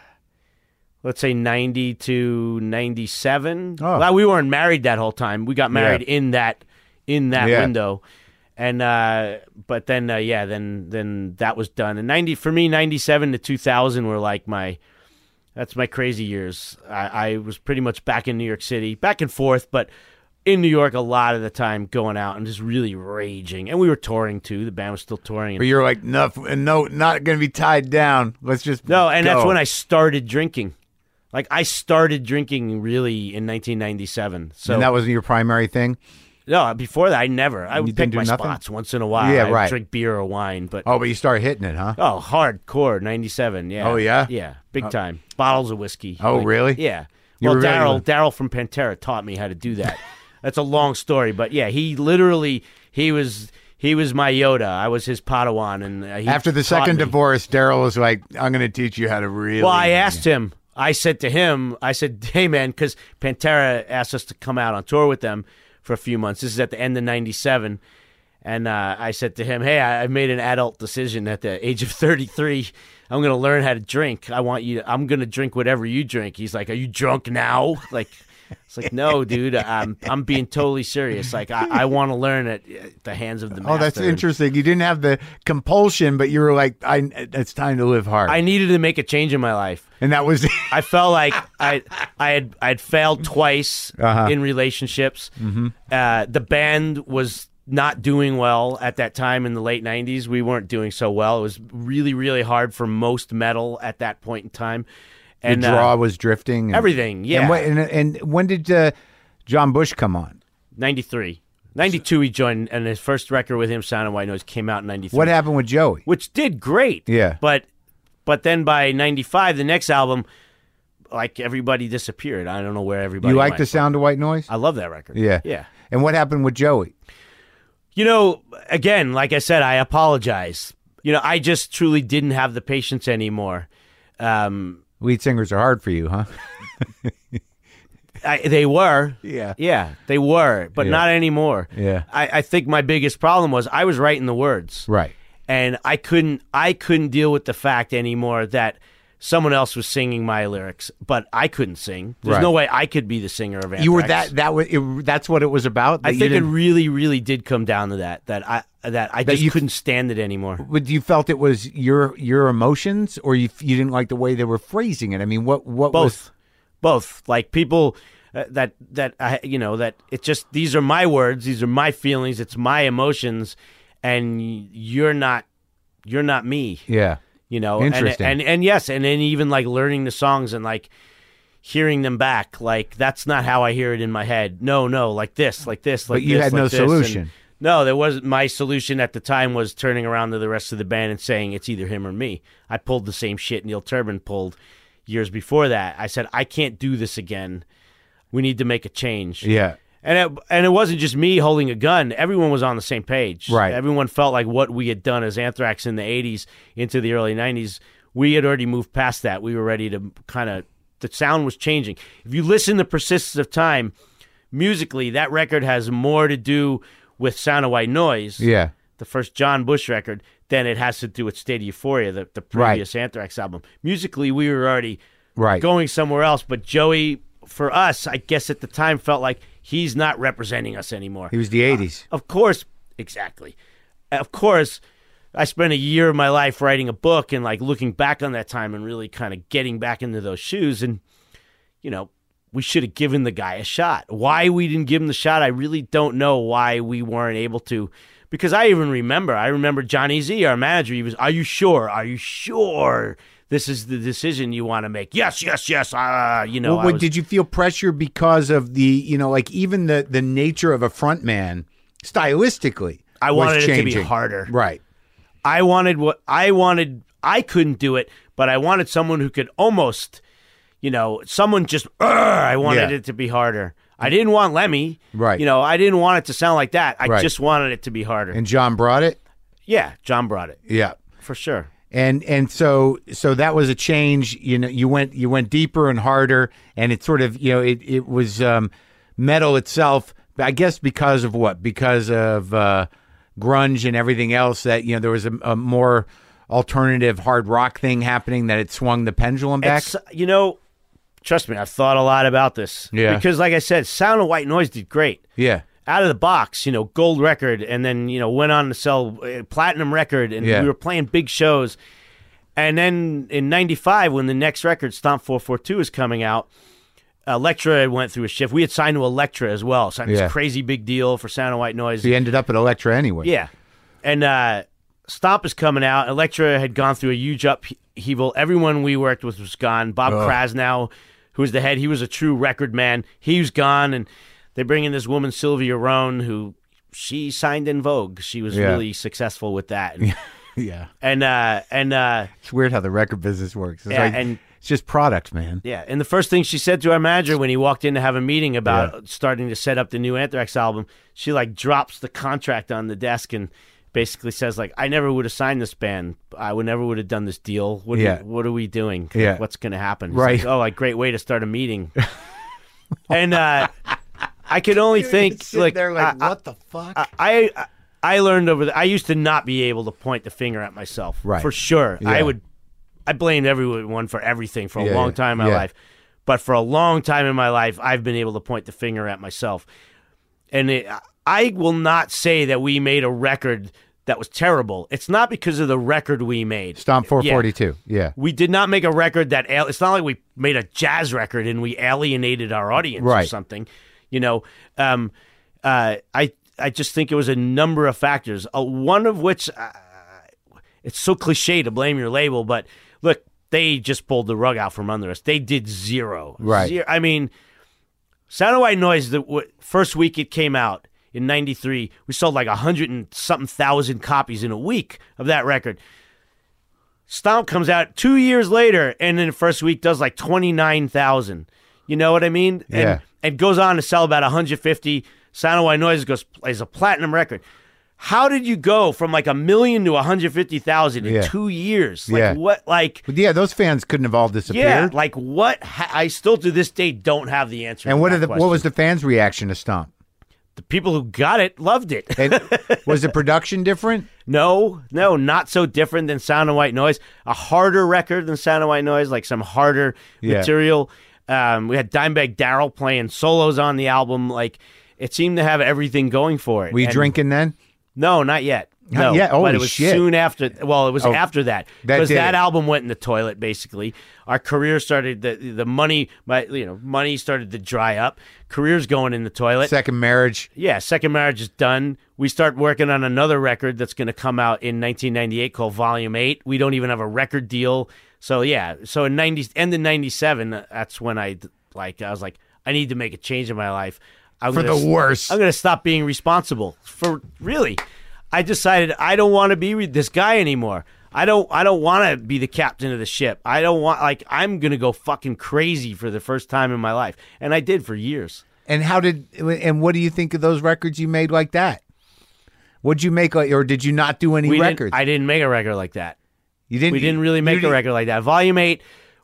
let's say ninety to ninety-seven. Oh. Well, we weren't married that whole time. We got married Yeah. in that in that Yeah. window. And uh, but then uh, yeah, then then that was done. And ninety for me, ninety-seven to two thousand were like my that's my crazy years. I, I was pretty much back in New York City, back and forth, but in New York a lot of the time, going out and just really raging. And we were touring too. The band was still touring. Where you're like, no, no, not going to be tied down. Let's just No, and go. that's when I started drinking. Like I started drinking really in nineteen ninety-seven. So And that was your primary thing? no, before that I never. I You would didn't pick do my nothing? spots once in a while. Yeah, I'd right. drink beer or wine, but Oh, but you started hitting it, huh? oh, hardcore ninety-seven. Yeah. Oh, yeah? Yeah, big time. Bottles of whiskey. Oh, really? Yeah. You Well, were really- Daryl Daryl from Pantera taught me how to do that. That's a long story, but yeah, he literally he was he was my Yoda. I was his Padawan, and uh, he After the taught second me. divorce, Daryl was like, I'm going to teach you how to really. Well, I asked him. I said to him, I said, "Hey, man," because Pantera asked us to come out on tour with them for a few months. This is at the end of ninety-seven. And uh, I said to him, "Hey, I, I made an adult decision at the age of thirty-three. I'm going to learn how to drink. I want you. To, I'm going to drink whatever you drink." He's like, "Are you drunk now?" Like, it's like, "No, dude. I'm I'm being totally serious. Like, I, I want to learn at at the hands of the master." Oh, that's interesting. You didn't have the compulsion, but you were like, I, it's time to live hard. I needed to make a change in my life. and that was. I felt like I I had I'd failed twice Uh-huh. in relationships. Mm-hmm. Uh, the band was not doing well at that time in the late nineties. We weren't doing so well. It was really really hard for most metal at that point in time. the And draw uh, was drifting. And, everything, yeah. And, what, and, and when did uh, John Bush come on? ninety-three. ninety-two he joined, and his first record with him, Sound of White Noise, came out in ninety-three. What happened with Joey? Which did great. Yeah. But but then by ninety-five, the next album, like everybody disappeared. I don't know where everybody You like went. the sound of white noise? I love that record. Yeah. Yeah. And what happened with Joey? You know, again, like I said, I apologize. You know, I just truly didn't have the patience anymore. Um, Lead singers are hard for you, huh? I, they were. Yeah. Yeah, they were, but Yeah. not anymore. Yeah. I, I think my biggest problem was I was writing the words. Right. And I couldn't I couldn't deal with the fact anymore that someone else was singing my lyrics, but I couldn't sing. There's Right. no way I could be the singer of Anthrax. You were that. That was. It, that's what it was about. I that you think it didn't- really, really did come down to that. That I that I That just you- couldn't stand it anymore. But you felt it was your your emotions, or you you didn't like the way they were phrasing it. I mean, what what Both, was? both. Like people uh, that that I you know that it just these are my words, these are my feelings, it's my emotions, and you're not you're not me. Yeah. You know, Interesting. And, and and yes, and then even like learning the songs and like hearing them back, like that's not how I hear it in my head. No, no, like this, like this, like But you this, had like no this. solution. And no, there wasn't. My solution at the time was turning around to the rest of the band and saying it's either him or me. I pulled the same shit Neil Turbin pulled years before that. I said I can't do this again. We need to make a change. Yeah. And it, and it wasn't just me holding a gun. Everyone was on the same page. Right. Everyone felt like what we had done as Anthrax in the eighties into the early nineties, we had already moved past that. We were ready to kind of the sound was changing. If you listen to Persistence of Time, musically, that record has more to do with Sound of White Noise, Yeah. the first John Bush record, than it has to do with State of Euphoria, the, the previous Right. Anthrax album. Musically, we were already Right. going somewhere else, but Joey, for us, I guess at the time felt like he's not representing us anymore. He was the eighties. Of course, exactly. Of course, I spent a year of my life writing a book and like looking back on that time and really kind of getting back into those shoes. And, you know, we should have given the guy a shot. Why we didn't give him the shot, I really don't know why we weren't able to. Because I even remember, I remember Johnny Z, our manager, he was, are you sure? Are you sure this is the decision you want to make? Yes, yes, yes. Uh, you know, Well, I what, was- did you feel pressure because of the, you know, like even the, the nature of a front man stylistically? I was wanted it to be changing. harder. Right. I wanted what I wanted. I couldn't do it, but I wanted someone who could almost, you know, someone just, "Urgh," I wanted Yeah. it to be harder. I didn't want Lemmy. Right. You know, I didn't want it to sound like that. I Right. just wanted it to be harder. And John brought it? yeah, John brought it Yeah. for sure. And and so so that was a change. You know, you went you went deeper and harder, and it sort of, you know, it it was um, metal itself. I guess because of what? Because of uh, grunge and everything else. That, you know, there was a, a more alternative hard rock thing happening that it swung the pendulum back. It's, you know, trust me, I've thought a lot about this. Yeah. Because, like I said, Sound of White Noise did great. Yeah. Out of the box, you know, gold record, and then, you know, went on to sell a platinum record, and Yeah. we were playing big shows. And then in ninety-five, when the next record, Stomp four forty-two, is coming out, Elektra had went through a shift. We had signed to Elektra as well. Signed Yeah. this crazy big deal for Sound of White Noise. So you ended up at Elektra anyway. Yeah. And uh, Stomp is coming out. Elektra had gone through a huge upheaval. Everyone we worked with was gone. Bob Ugh. Krasnow, who was the head, he was a true record man. He was gone, and they bring in this woman, Sylvia Rohn, who she signed in Vogue. She was Yeah. really successful with that. And Yeah. and uh, and uh, It's weird how the record business works. It's yeah, like, and it's just product, man. yeah, and the first thing she said to our manager when he walked in to have a meeting about Yeah. starting to set up the new Anthrax album, she like drops the contract on the desk and basically says like, "I never would have signed this band. I would never would have done this deal. What, Yeah. are, what are we doing? Yeah. What's going to happen?" He's Right. like, oh, like great way to start a meeting. and uh, I could only think Sit like, there like, I, what the fuck? I, I I learned over the, I used to not be able to point the finger at myself. Right. For sure. Yeah. I would I blamed everyone for everything for a Yeah, long yeah. time in my Yeah. life. But for a long time in my life, I've been able to point the finger at myself. And it, I will not say that we made a record that was terrible. It's not because of the record we made. Stomp four Yeah. forty-two. Yeah. We did not make a record that al- it's not like we made a jazz record and we alienated our audience or Right. something. You know, um, uh, I I just think it was a number of factors. Uh, one of which uh, it's so cliche to blame your label, but look, they just pulled the rug out from under us. They did zero. Right. Zero. I mean, Sound of White Noise. The w- first week it came out in ninety-three, we sold like a hundred and something thousand copies in a week of that record. Stomp comes out two years later, and in the first week does like twenty-nine thousand. You know what I mean? And, Yeah. and goes on to sell about one hundred fifty. Sound of White Noise goes is a platinum record. How did you go from like a million to one hundred fifty thousand in Yeah. two years? Like Yeah. what? Like But yeah, those fans couldn't have all yeah, disappeared. like what? Ha- I still to this day don't have the answer. And to what that did the, what question. was the fans' reaction to Stomp? The people who got it loved it. And was the production different? No, no, not so different than Sound of White Noise. A harder record than Sound of White Noise, like some harder Yeah. material. Um, we had Dimebag Darrell playing solos on the album. Like it seemed to have everything going for it. Were you And- drinking then? No, not yet. Not no, yet? Holy but it was shit. soon after. Well, it was Oh, after that that because did that it. album went in the toilet. Basically, our career started. The the money, my you know, money started to dry up. Career's going in the toilet. Second marriage. Yeah, Second Marriage is done. We start working on another record that's going to come out in nineteen ninety-eight called Volume eight. We don't even have a record deal. So yeah, so in ninety end of ninety-seven, that's when I like I was like I need to make a change in my life. I'm For gonna, the worse. I'm going to stop being responsible for really. I decided I don't want to be re- this guy anymore. I don't I don't want to be the captain of the ship. I don't want like I'm going to go fucking crazy for the first time in my life. And I did for years. And how did and what do you think of those records you made like that? What'd you make like, or did you not do any We records? Didn't, I didn't make a record like that. you didn't. We didn't really you make a didn't- record like that. Volume eight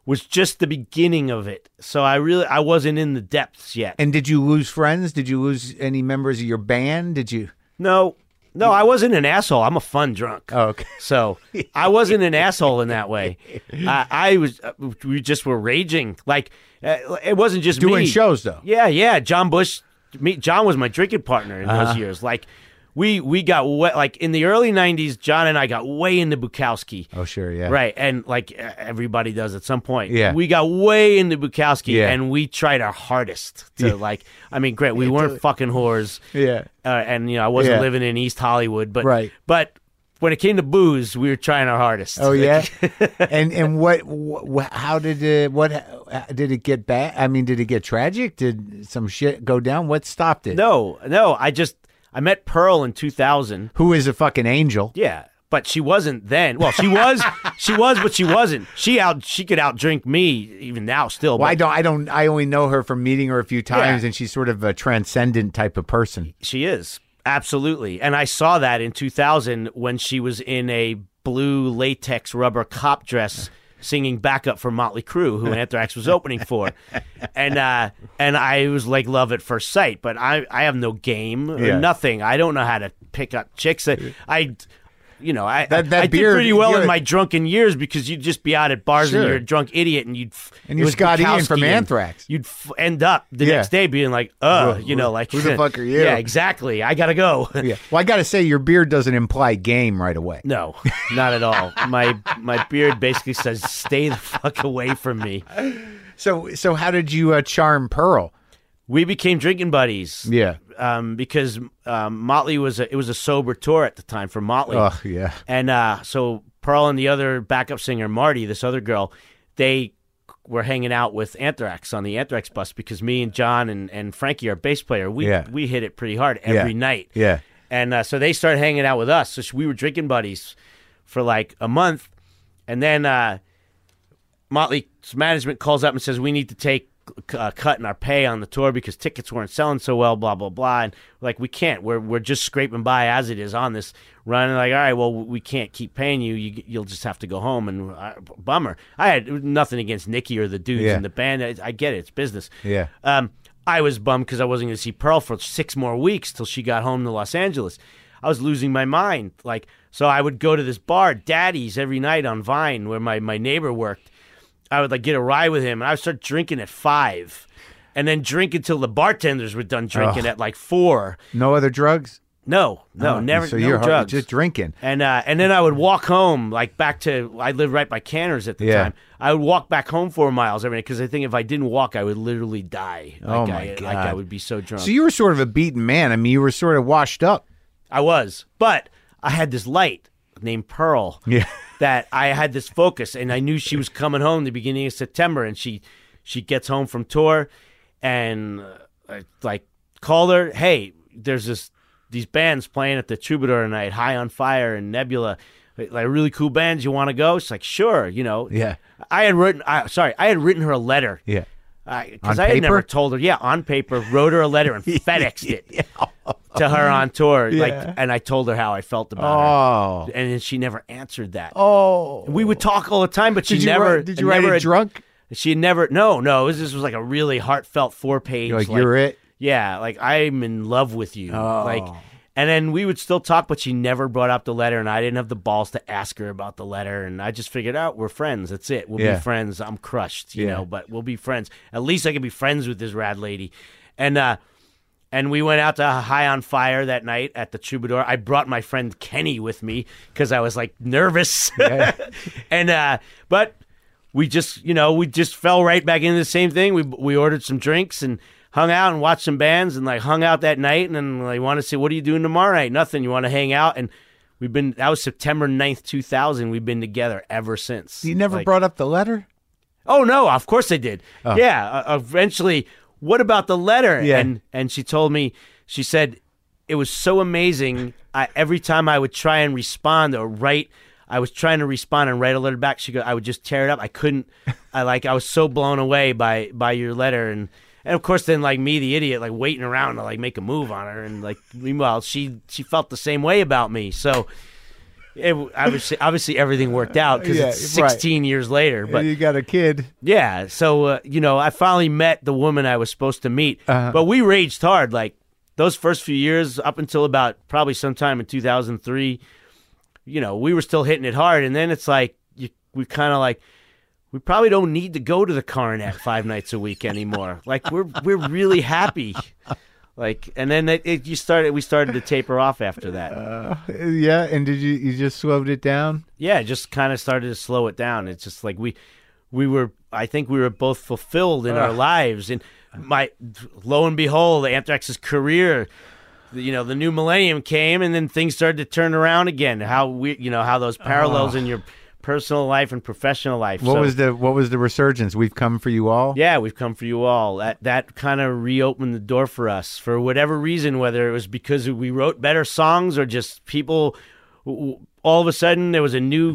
was just the beginning of it. So I really I wasn't in the depths yet. And did you lose friends? Did you lose any members of your band? Did you? No, no, I wasn't an asshole. I'm a fun drunk. Oh, okay. So I wasn't an asshole in that way. I, I was. Uh, we just were raging. Like uh, it wasn't just Doing me. shows though. Yeah, yeah. John Bush. Me, John was my drinking partner in Uh-huh. those years. Like we we got way, like in the early nineties. John and I got way into Bukowski. Oh, sure, yeah. Right, and like everybody does at some point. Yeah. We got way into Bukowski, Yeah. and we tried our hardest to Yeah. like. I mean, great, we weren't fucking whores. Yeah. Uh, and you know, I wasn't Yeah. living in East Hollywood, but Right. but when it came to booze, we were trying our hardest. Oh yeah. and and what, wh- how did it? What did it get bad? I mean, did it get tragic? Did some shit go down? What stopped it? No, no, I just I met Pearl in two thousand. Who is a fucking angel? Yeah, but she wasn't then. Well, she was, she was, but she wasn't. She out, she could outdrink me even now still. Well, but I don't. I don't. I only know her from meeting her a few times, Yeah. and she's sort of a transcendent type of person. She is. Absolutely. And I saw that in two thousand when she was in a blue latex rubber cop dress singing backup for Motley Crue, who Anthrax was opening for. And uh, and I was like love at first sight, but I, I have no game or Yeah. nothing. I don't know how to pick up chicks. I, I you know, I, That- that I beard- did pretty well you're- in my drunken years because you'd just be out at bars and Sure. you're a drunk idiot and you'd f- And it you're was Scott Ian from Bukowski and Anthrax. You'd f- end up the Yeah. next day being like, uh, Who- you know, like who the fuck are you? Yeah, exactly. I gotta go. Yeah. Well, I got to say, your beard doesn't imply game right away. No, not at all. My my beard basically says, "Stay the fuck away from me." So, so how did you uh, charm Pearl? We became drinking buddies. Yeah. Um, because um, Motley was a, it was a sober tour at the time for Motley. Oh, yeah. And uh, so Pearl and the other backup singer Marty, this other girl, they were hanging out with Anthrax on the Anthrax bus because me and John and, and Frankie, our bass player, we Yeah. we hit it pretty hard every Yeah. night. Yeah. And uh, so they started hanging out with us. So we were drinking buddies for like a month. And then uh, Motley's management calls up and says, we need to take a cut in our pay on the tour because tickets weren't selling so well, blah, blah, blah. And we're like, we can't. We're we're just scraping by as it is on this run. And like, all right, well, we can't keep paying you. you you'll just have to go home. And uh, bummer. I had nothing against Nicky or the dudes Yeah. in the band. I, I get it. It's business. Yeah. Um, I was bummed because I wasn't going to see Pearl for six more weeks till she got home to Los Angeles. I was losing my mind. Like, so I would go to this bar, Daddy's, every night on Vine, where my, my neighbor worked. I would like get a ride with him, and I would start drinking at five, and then drink until the bartenders were done drinking Ugh. at like four. No other drugs? No, no, Oh, never. So no you're drugs. just drinking. And uh, and then I would walk home, like back to. I lived right by Canners at the Yeah. time. I would walk back home four miles every night because I think if I didn't walk, I would literally die. Like Oh, my I, Like God. I would be so drunk. So you were sort of a beaten man. I mean, you were sort of washed up. I was, but I had this light named Pearl. Yeah. That I had this focus, and I knew she was coming home the beginning of September, and she she gets home from tour, and uh, I like called her. Hey, there's this these bands playing at the Troubadour tonight, High on Fire and Nebula, like really cool bands. You want to go? She's like, sure. You know. Yeah. I had written. I, sorry, I had written her a letter. Yeah. Because On I had paper? never told her. Yeah, on paper, wrote her a letter and FedExed it to her on tour. Like, Yeah. and I told her how I felt about Oh. her, and then she never answered that. Oh. We would talk all the time, but she Did you never. write, did you never write it had- drunk? She never. No, no. It was, this was like a really heartfelt four page. You're like, you're it? Yeah, like I'm in love with you. Oh. Like, and then we would still talk, but she never brought up the letter, and I didn't have the balls to ask her about the letter, and I just figured out we're friends. That's it. We'll Yeah. be friends. I'm crushed, you Yeah. know, but we'll be friends. At least I can be friends with this rad lady, and uh, and we went out to High on Fire that night at the Troubadour. I brought my friend Kenny with me because I was like nervous, and uh, but we just, you know, we just fell right back into the same thing. We we ordered some drinks and hung out and watched some bands and like hung out that night and then like want to say, what are you doing tomorrow night? Nothing. You want to hang out? And we've been, that was September ninth, two thousand. We've been together ever since. You never Like- brought up the letter? Oh no, of course I did. Yeah. Uh, eventually, what about the letter? Yeah. And, and she told me, she said, it was so amazing. I, every time I would try and respond or write, I was trying to respond and write a letter back. She go, I would just tear it up. I couldn't, I like, I was so blown away by, by your letter. And, And of course, then like me, the idiot, like waiting around to like make a move on her, and like meanwhile, she she felt the same way about me. So, it, obviously, obviously everything worked out because Yeah, it's sixteen right. years later. But you got a kid. yeah, so uh, you know, I finally met the woman I was supposed to meet, Uh-huh. but we raged hard. Like those first few years, up until about probably sometime in two thousand three, you know, we were still hitting it hard, and then it's like you, we kind of like. We probably don't need to go to the Coronet five nights a week anymore. Like we're we're really happy. Like, and then it, it you started. We started to taper off after that. Uh, yeah, and did you you just slowed it down? Yeah, it just kind of started to slow it down. It's just like we we were. I think we were both fulfilled in Uh. our lives. And my lo and behold, Anthrax's career. You know, the new millennium came, and then things started to turn around again. How we, you know, how those parallels Oh. in your personal life and professional life. What So- was the what was the resurgence? We've come for you all. Yeah, we've come for you all. That that kind of reopened the door for us for whatever reason, whether it was because we wrote better songs or just people. All of a sudden, there was a new,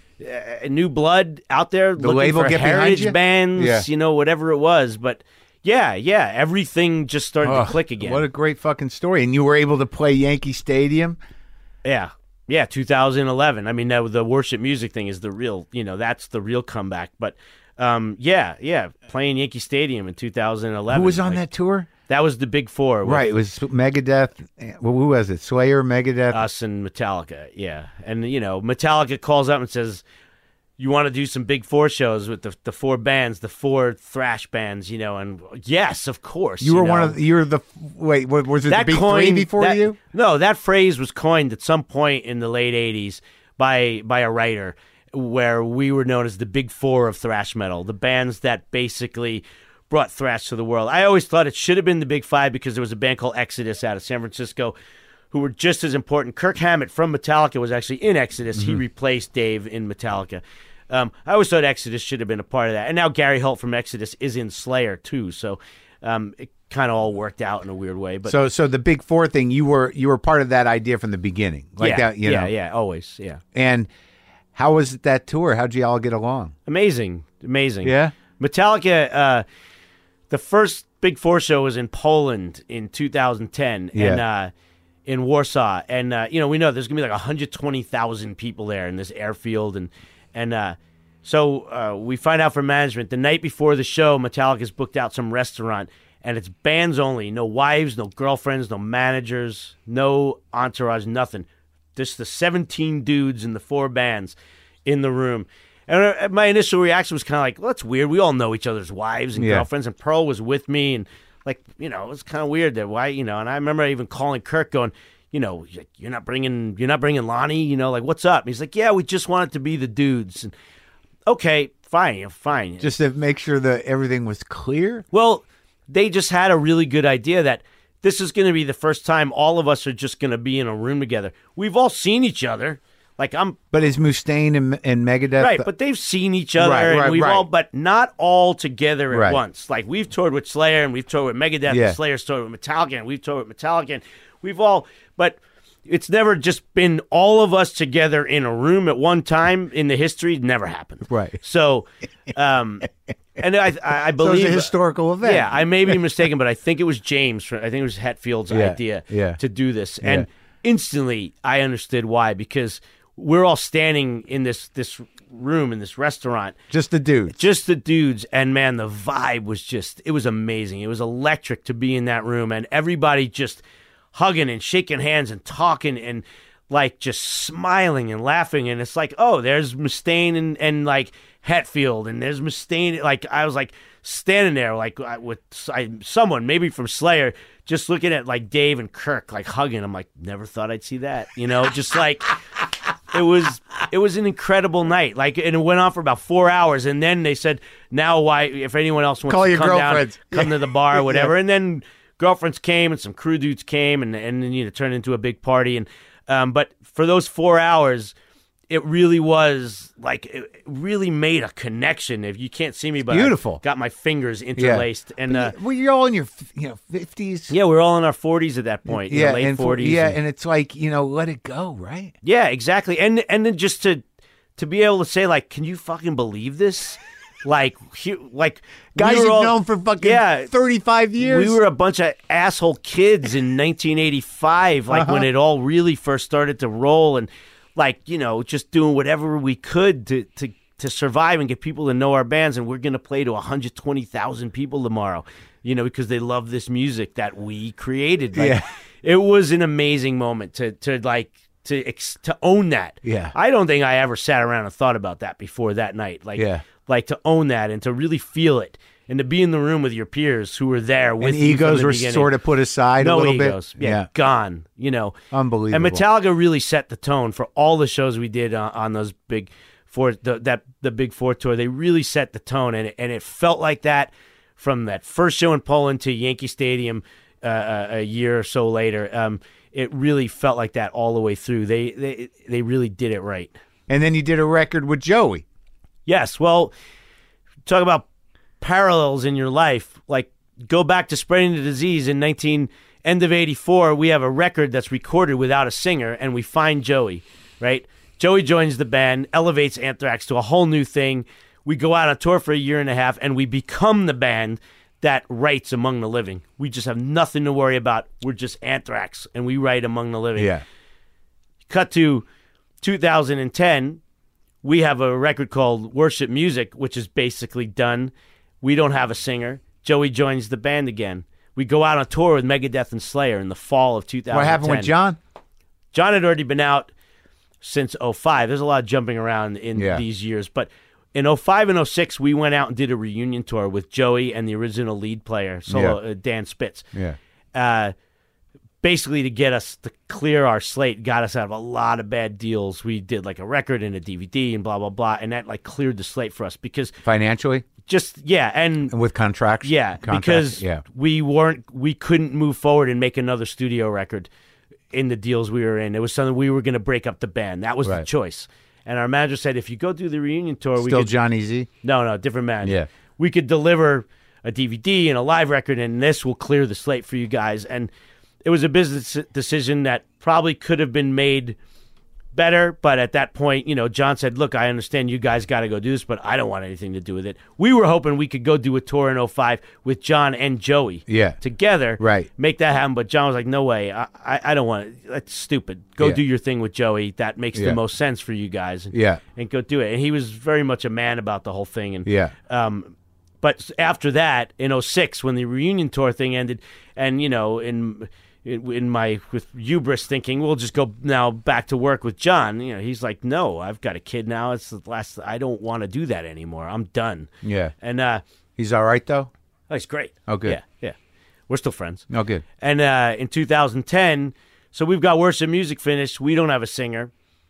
uh, new blood out there The looking label for get behind heritage you? bands. Yeah. You know, whatever it was, but yeah, yeah, everything just started Oh, to click again. What a great fucking story! And you were able to play Yankee Stadium. Yeah. Yeah, two thousand eleven. I mean, the, the worship music thing is the real, you know, that's the real comeback. But um, yeah, yeah, playing Yankee Stadium in two thousand eleven. Who was on like, that tour? That was the big four. with Right, it was Megadeth. Well, who was it? Slayer, Megadeth. Us and Metallica, yeah. And, you know, Metallica calls up and says, you want to do some big four shows with the the four bands, the four thrash bands, you know, and yes, of course. you were know. one of the, you were the wait. What, was it that the big coined, three before that- you? No, that phrase was coined at some point in the late eighties by by a writer where we were known as the big four of thrash metal, the bands that basically brought thrash to the world. I always thought it should have been the big five because there was a band called Exodus out of San Francisco who were just as important. Kirk Hammett from Metallica was actually in Exodus. Mm-hmm. He replaced Dave in Metallica. Um, I always thought Exodus should have been a part of that. And now Gary Holt from Exodus is in Slayer too. So um, it kind of all worked out in a weird way. But So, so the big four thing, you were you were part of that idea from the beginning, like yeah, that, you yeah, know. yeah, always, yeah. And how was that tour? How'd you all get along? Amazing, amazing. Yeah? Metallica. Uh, the first Big Four show was in Poland in two thousand ten, and Yeah. uh, in Warsaw, and uh, you know we know there's gonna be like one hundred twenty thousand people there in this airfield, and and uh, so uh, we find out from management the night before the show, Metallica's booked out some restaurant. And it's bands only, no wives, no girlfriends, no managers, no entourage, nothing. Just the seventeen dudes and the four bands in the room. And uh, my initial reaction was kind of like, well, that's weird. We all know each other's wives and Yeah. girlfriends, and Pearl was with me. And, like, you know, it was kind of weird that why, you know, and I remember even calling Kirk going, you know, you're not bringing, you're not bringing Lonnie, you know, like, what's up? And he's like, yeah, we just want it to be the dudes. And, okay, fine, fine. Just to make sure that everything was clear? Well, they just had a really good idea that this is going to be the first time all of us are just going to be in a room together. We've all seen each other. Like I'm But is Mustaine and, and Megadeth... right, but they've seen each other, Right, and right, we've right. all, but not all together at Right. once. Like we've toured with Slayer, and we've toured with Megadeth, Yeah. and Slayer's toured with Metallica, and we've toured with Metallica, and we've all, but it's never just been all of us together in a room at one time in the history. Never happened. Right. So, um, and I, I, I So believe it's a historical event. Yeah, I may be mistaken, but I think it was James. I think it was Hetfield's Yeah, idea yeah. to do this, and Yeah. instantly I understood why, because we're all standing in this this room in this restaurant, Just the dudes. just the dudes, and man, the vibe was just it was amazing. It was electric to be in that room, and everybody just hugging and shaking hands and talking and like just smiling and laughing, and it's like, oh, there's Mustaine and, and like Hetfield, and there's Mustaine. Like I was like standing there like I- with I, someone maybe from Slayer, just looking at like Dave and Kirk like hugging. I'm like, never thought I'd see that, you know, just like it was it was an incredible night. Like, and it went on for about four hours, and then they said, now why if anyone else wants Call to your come down, girlfriends. come to the bar or whatever, Yeah. and then girlfriends came and some crew dudes came, and and then you know turned into a big party. And um, but for those four hours, it really was like it really made a connection. If you can't see me, but beautiful. I got my fingers interlaced, and uh, Well, you're all in your you know fifties. yeah, we're all in our forties at that point, you know, yeah, late and for- forties. Yeah, and- and it's like you know, let it go, right? Yeah, exactly. And and then just to to be able to say like, can you fucking believe this? Like, he, like Guys we were you've all, known for fucking yeah, thirty-five years. we were a bunch of asshole kids in nineteen eighty-five, like Uh-huh. when it all really first started to roll, and like, you know, just doing whatever we could to to to survive and get people to know our bands, and we're going to play to one hundred twenty thousand people tomorrow, you know, because they love this music that we created. Like, Yeah. It was an amazing moment to to like to ex- to own that. Yeah. I don't think I ever sat around and thought about that before that night. Like, Yeah. like to own that and to really feel it and to be in the room with your peers who were there with And you from egos the were beginning. sort of put aside no a little egos. bit. Yeah, gone. You know, Unbelievable. And Metallica really set the tone for all the shows we did on, on those big four, the, that the big four tour. They really set the tone, and it, and it felt like that from that first show in Poland to Yankee Stadium uh, a year or so later. Um, it really felt like that all the way through. They they they really did it right. And then you did a record with Joey. Yes. Well, talk about parallels in your life. Like, go back to Spreading the Disease in nineteen end of eighty-four. We have a record that's recorded without a singer, and we find Joey, right? Joey joins the band, elevates Anthrax to a whole new thing. We go out on tour for a year and a half, and we become the band that writes Among the Living. We just have nothing to worry about. We're just Anthrax, and we write Among the Living. Yeah. Cut to two thousand ten. We have a record called Worship Music, which is basically done. We don't have a singer. Joey joins the band again. We go out on tour with Megadeth and Slayer in the fall of two thousand ten. What happened with John? John had already been out since oh five. There's a lot of jumping around in Yeah. these years. But in oh five and oh six, we went out and did a reunion tour with Joey and the original lead player, solo Yeah. uh, Dan Spitz. Yeah. Uh, basically to get us to clear our slate, got us out of a lot of bad deals. We did like a record and a D V D and blah, blah, blah. And that like cleared the slate for us because Financially? just, yeah. And And with contracts? yeah, Contracts, because yeah. we weren't, we couldn't move forward and make another studio record in the deals we were in. It was something we were going to break up the band. That was the Right. choice. And our manager said, if you go do the reunion tour, we Still could, Johnny Z? no, no, different man. Yeah. We could deliver a D V D and a live record, and this will clear the slate for you guys. And it was a business decision that probably could have been made better, but at that point, you know, John said, look, I understand you guys got to go do this, but I don't want anything to do with it. We were hoping we could go do a tour in oh five with John and Joey Yeah. together, Right. make that happen, but John was like, no way, I, I, I don't want it. That's stupid. Go Yeah. do your thing with Joey. That makes Yeah. the most sense for you guys. And, Yeah. and go do it. And he was very much a man about the whole thing. And Yeah. um, but after that, in oh six, when the reunion tour thing ended, and, you know, in in, in my with hubris thinking, we'll just go now back to work with John, you know, he's like, no, I've got a kid now. It's the last, I don't want to do that anymore. I'm done. Yeah. And uh, He's all right, though? oh, he's great. Oh, good. Yeah, yeah. We're still friends. Oh, good. And uh, in two thousand ten, so we've got Worship Music finished. We don't have a singer.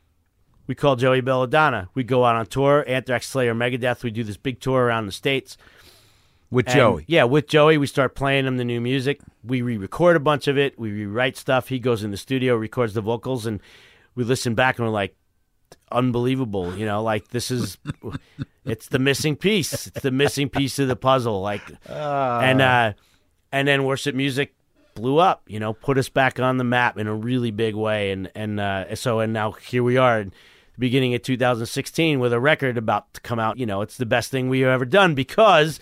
We call Joey Belladonna. We go out on tour, Anthrax, Slayer, Megadeth. We do this big tour around the States. With And, Joey? Yeah, with Joey. We start playing him the new music. We re-record a bunch of it. We rewrite stuff. He goes in the studio, records the vocals, and we listen back and we're like, unbelievable. You know, like this is, it's the missing piece. It's the missing piece of the puzzle. Like, and uh, and then Worship Music blew up. You know, put us back on the map in a really big way. And and uh, so and now here we are. In the beginning of two thousand sixteen with a record about to come out. You know, it's the best thing we've ever done because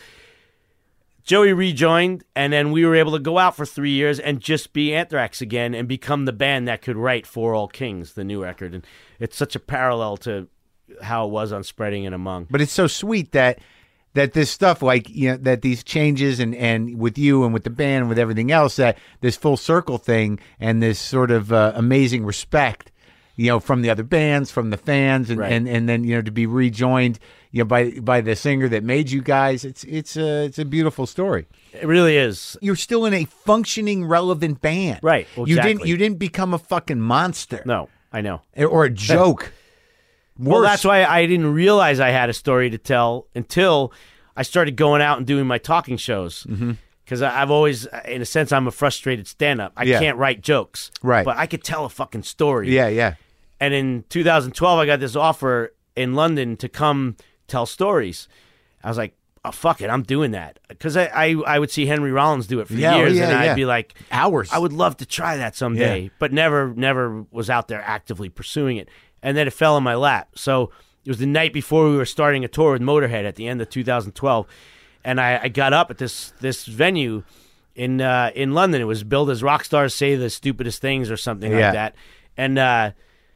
Joey rejoined, and then we were able to go out for three years and just be Anthrax again and become the band that could write For All Kings, the new record. And it's such a parallel to how it was on Spreading and Among. But it's so sweet that that this stuff, like, you know, that these changes and, and with you and with the band and with everything else, that this full circle thing and this sort of uh, amazing respect, you know, from the other bands, from the fans, and, Right. and, and then, you know, to be rejoined, you know, by by the singer that made you guys. It's it's a it's a beautiful story. It really is. You're still in a functioning, relevant band, Right, well, You didn't exactly. you didn't become a fucking monster, No, I know. or a joke. Well, Worse. that's why I didn't realize I had a story to tell until I started going out and doing my talking shows. Because I've always, in a sense, I'm a frustrated stand-up. I Yeah. can't write jokes. Right. But I could tell a fucking story. Yeah, yeah. And in two thousand twelve, I got this offer in London to come tell stories. I was like, oh, fuck it, I'm doing that. Because I, I, I would see Henry Rollins do it for Yeah, oh, years, yeah, and I'd yeah. be like, Hours. I would love to try that someday, Yeah. but never, never was out there actively pursuing it. And then it fell in my lap. So it was the night before we were starting a tour with Motorhead at the end of two thousand twelve, and I, I got up at this this venue in uh, in London. It was billed as Rock Stars Say the Stupidest Things or something Yeah. like that, and uh,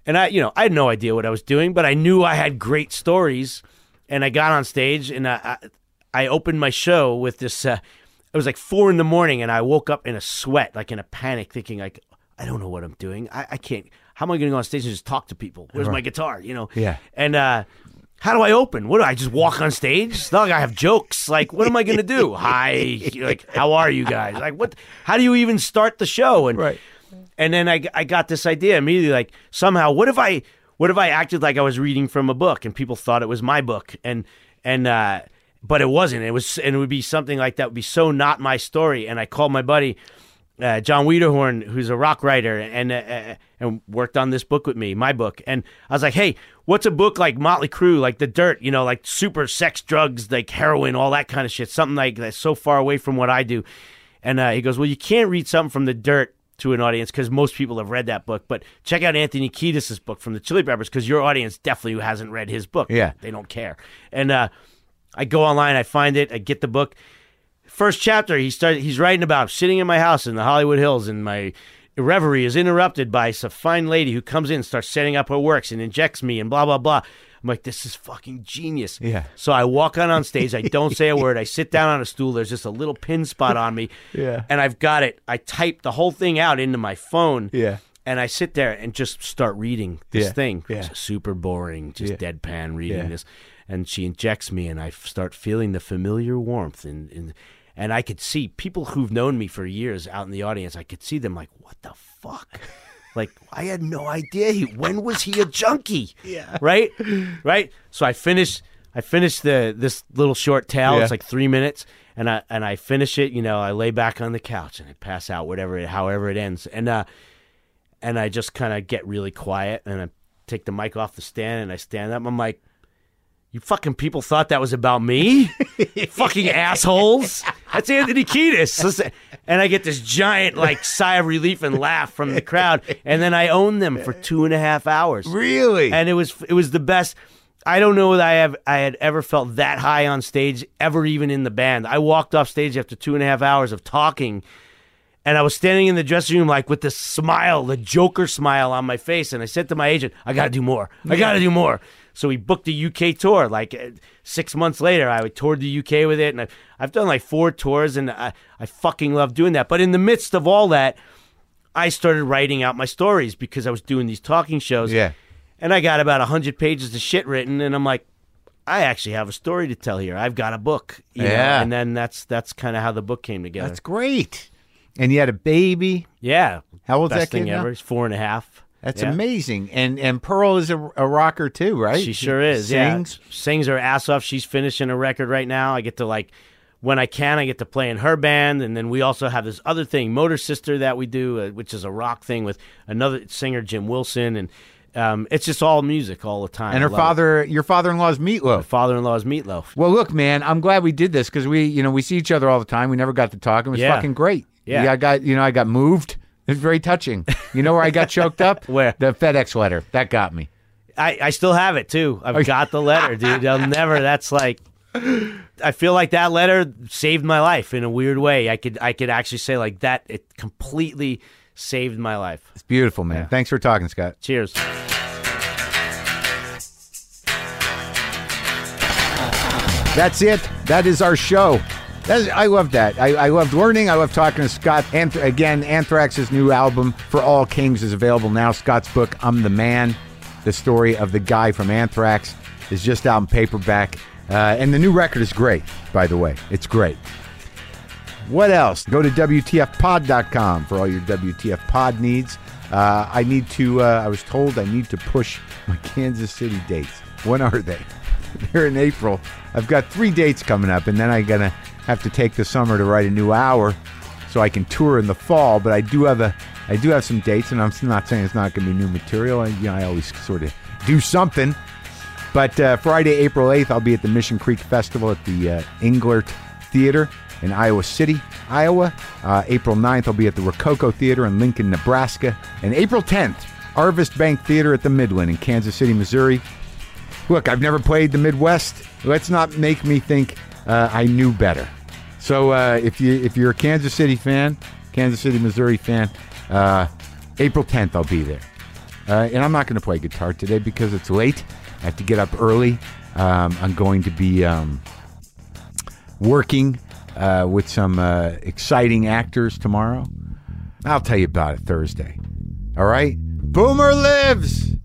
And I, you know, I had no idea what I was doing, but I knew I had great stories. And I got on stage, and I, I, I opened my show with this. Uh, it was like four in the morning, and I woke up in a sweat, like in a panic, thinking, like, I don't know what I'm doing. I, I can't. How am I going to go on stage and just talk to people? Where's my guitar? You know? Yeah. And uh, how do I open? What do I just walk on stage? It's not like I have jokes. Like, what am I going to do? Hi, like, how are you guys? Like, what? How do you even start the show? And Right. And then I, I got this idea immediately, like, somehow, what if I what if I acted like I was reading from a book and people thought it was my book, and and uh, but it wasn't. It was, and it would be something like that would be so not my story. And I called my buddy uh, John Wiederhorn, who's a rock writer, and uh, and worked on this book with me, my book. And I was like, hey, what's a book like Motley Crue, like The Dirt, you know, like super sex, drugs, like heroin, all that kind of shit, something like that's so far away from what I do. And uh, he goes, well, you can't read something from The Dirt to an audience because most people have read that book, but check out Anthony Kiedis' book from the Chili Peppers because your audience definitely hasn't read his book. Yeah. They don't care. And uh, I go online, I find it, I get the book. First chapter, he started. He's writing about sitting in my house in the Hollywood Hills, and my reverie is interrupted by some fine lady who comes in and starts setting up her works and injects me and blah, blah, blah. I'm like, this is fucking genius. Yeah. So I walk on on stage. I don't say a word. I sit down on a stool. There's just a little pin spot on me. Yeah. And I've got it. I type the whole thing out into my phone. Yeah. And I sit there and just start reading this Yeah. thing. Yeah. It's super boring, just Yeah. deadpan reading Yeah. this. And she injects me, and I f- start feeling the familiar warmth. And, and, and I could see people who've known me for years out in the audience. I could see them like, what the fuck? Like, I had no idea. He, when was he a junkie? Yeah. Right? Right? So I finish I finish the this little short tale. Yeah. It's like three minutes. And I and I finish it, you know, I lay back on the couch and I pass out, whatever it, however it ends. And uh and I just kind of get really quiet, and I take the mic off the stand and I stand up. I'm like, you fucking people thought that was about me? Fucking assholes. That's Anthony Kiedis. And I get this giant like sigh of relief and laugh from the crowd. And then I own them for two and a half hours. Really? And it was it was the best. I don't know that I have I had ever felt that high on stage, ever, even in the band. I walked off stage after two and a half hours of talking, and I was standing in the dressing room like with this smile, the Joker smile on my face. And I said to my agent, I got to do more. I got to do more. So we booked a U K tour. Like uh, six months later, I toured the U K with it, and I've, I've done like four tours, and I, I fucking love doing that. But in the midst of all that, I started writing out my stories because I was doing these talking shows. Yeah. And I got about one hundred pages of shit written, and I'm like, I actually have a story to tell here. I've got a book. You know? Yeah. And then that's that's kind of how the book came together. That's great. And you had a baby. Yeah. How old's Best that kid thing now? ever. He's four and a half. That's Yeah. amazing. And and Pearl is a, a rocker too, right? She sure is. Sings. Yeah. Sings her ass off. She's finishing a record right now. I get to, like, when I can, I get to play in her band. And then we also have this other thing, Motor Sister, that we do, uh, which is a rock thing with another singer, Jim Wilson. And um, it's just all music all the time. And her I love father, your father-in-law's it. My Meatloaf. father-in-law's Meatloaf. Well, look, man, I'm glad we did this because we, you know, we see each other all the time. We never got to talk. It was Yeah. fucking great. Yeah. I got, you know, I got moved. It was very touching. You know where I got choked up? Where? The FedEx letter. That got me. I, I still have it, too. I've got the letter, dude. I'll never, that's like, I feel like that letter saved my life in a weird way. I could I could actually say like that, it completely saved my life. It's beautiful, man. Thanks for talking, Scott. Cheers. That's it. That is our show. That is, I love that. I, I loved learning. I love talking to Scott. Anth- again, Anthrax's new album, For All Kings, is available now. Scott's book, I'm the Man, the story of the guy from Anthrax, is just out in paperback. Uh, and the new record is great, by the way. It's great. What else? Go to W T F pod dot com for all your W T F pod needs. Uh, I need to, uh, I was told I need to push my Kansas City dates. When are they? They're in April. I've got three dates coming up, and then I'm going to have to take the summer to write a new hour so I can tour in the fall. But I do have a, I do have some dates, and I'm not saying it's not going to be new material. I, you know, I always sort of do something. But uh, Friday, April eighth, I'll be at the Mission Creek Festival at the uh, Englert Theater in Iowa City, Iowa. Uh, April ninth, I'll be at the Rococo Theater in Lincoln, Nebraska. And April tenth, Arvest Bank Theater at the Midland in Kansas City, Missouri. Look, I've never played the Midwest. Let's not make me think uh, I knew better. So uh, if you if you're a Kansas City fan, Kansas City, Missouri fan, uh, April tenth, I'll be there. Uh, and I'm not going to play guitar today because it's late. I have to get up early. Um, I'm going to be um, working uh, with some uh, exciting actors tomorrow. I'll tell you about it Thursday. All right? Boomer lives!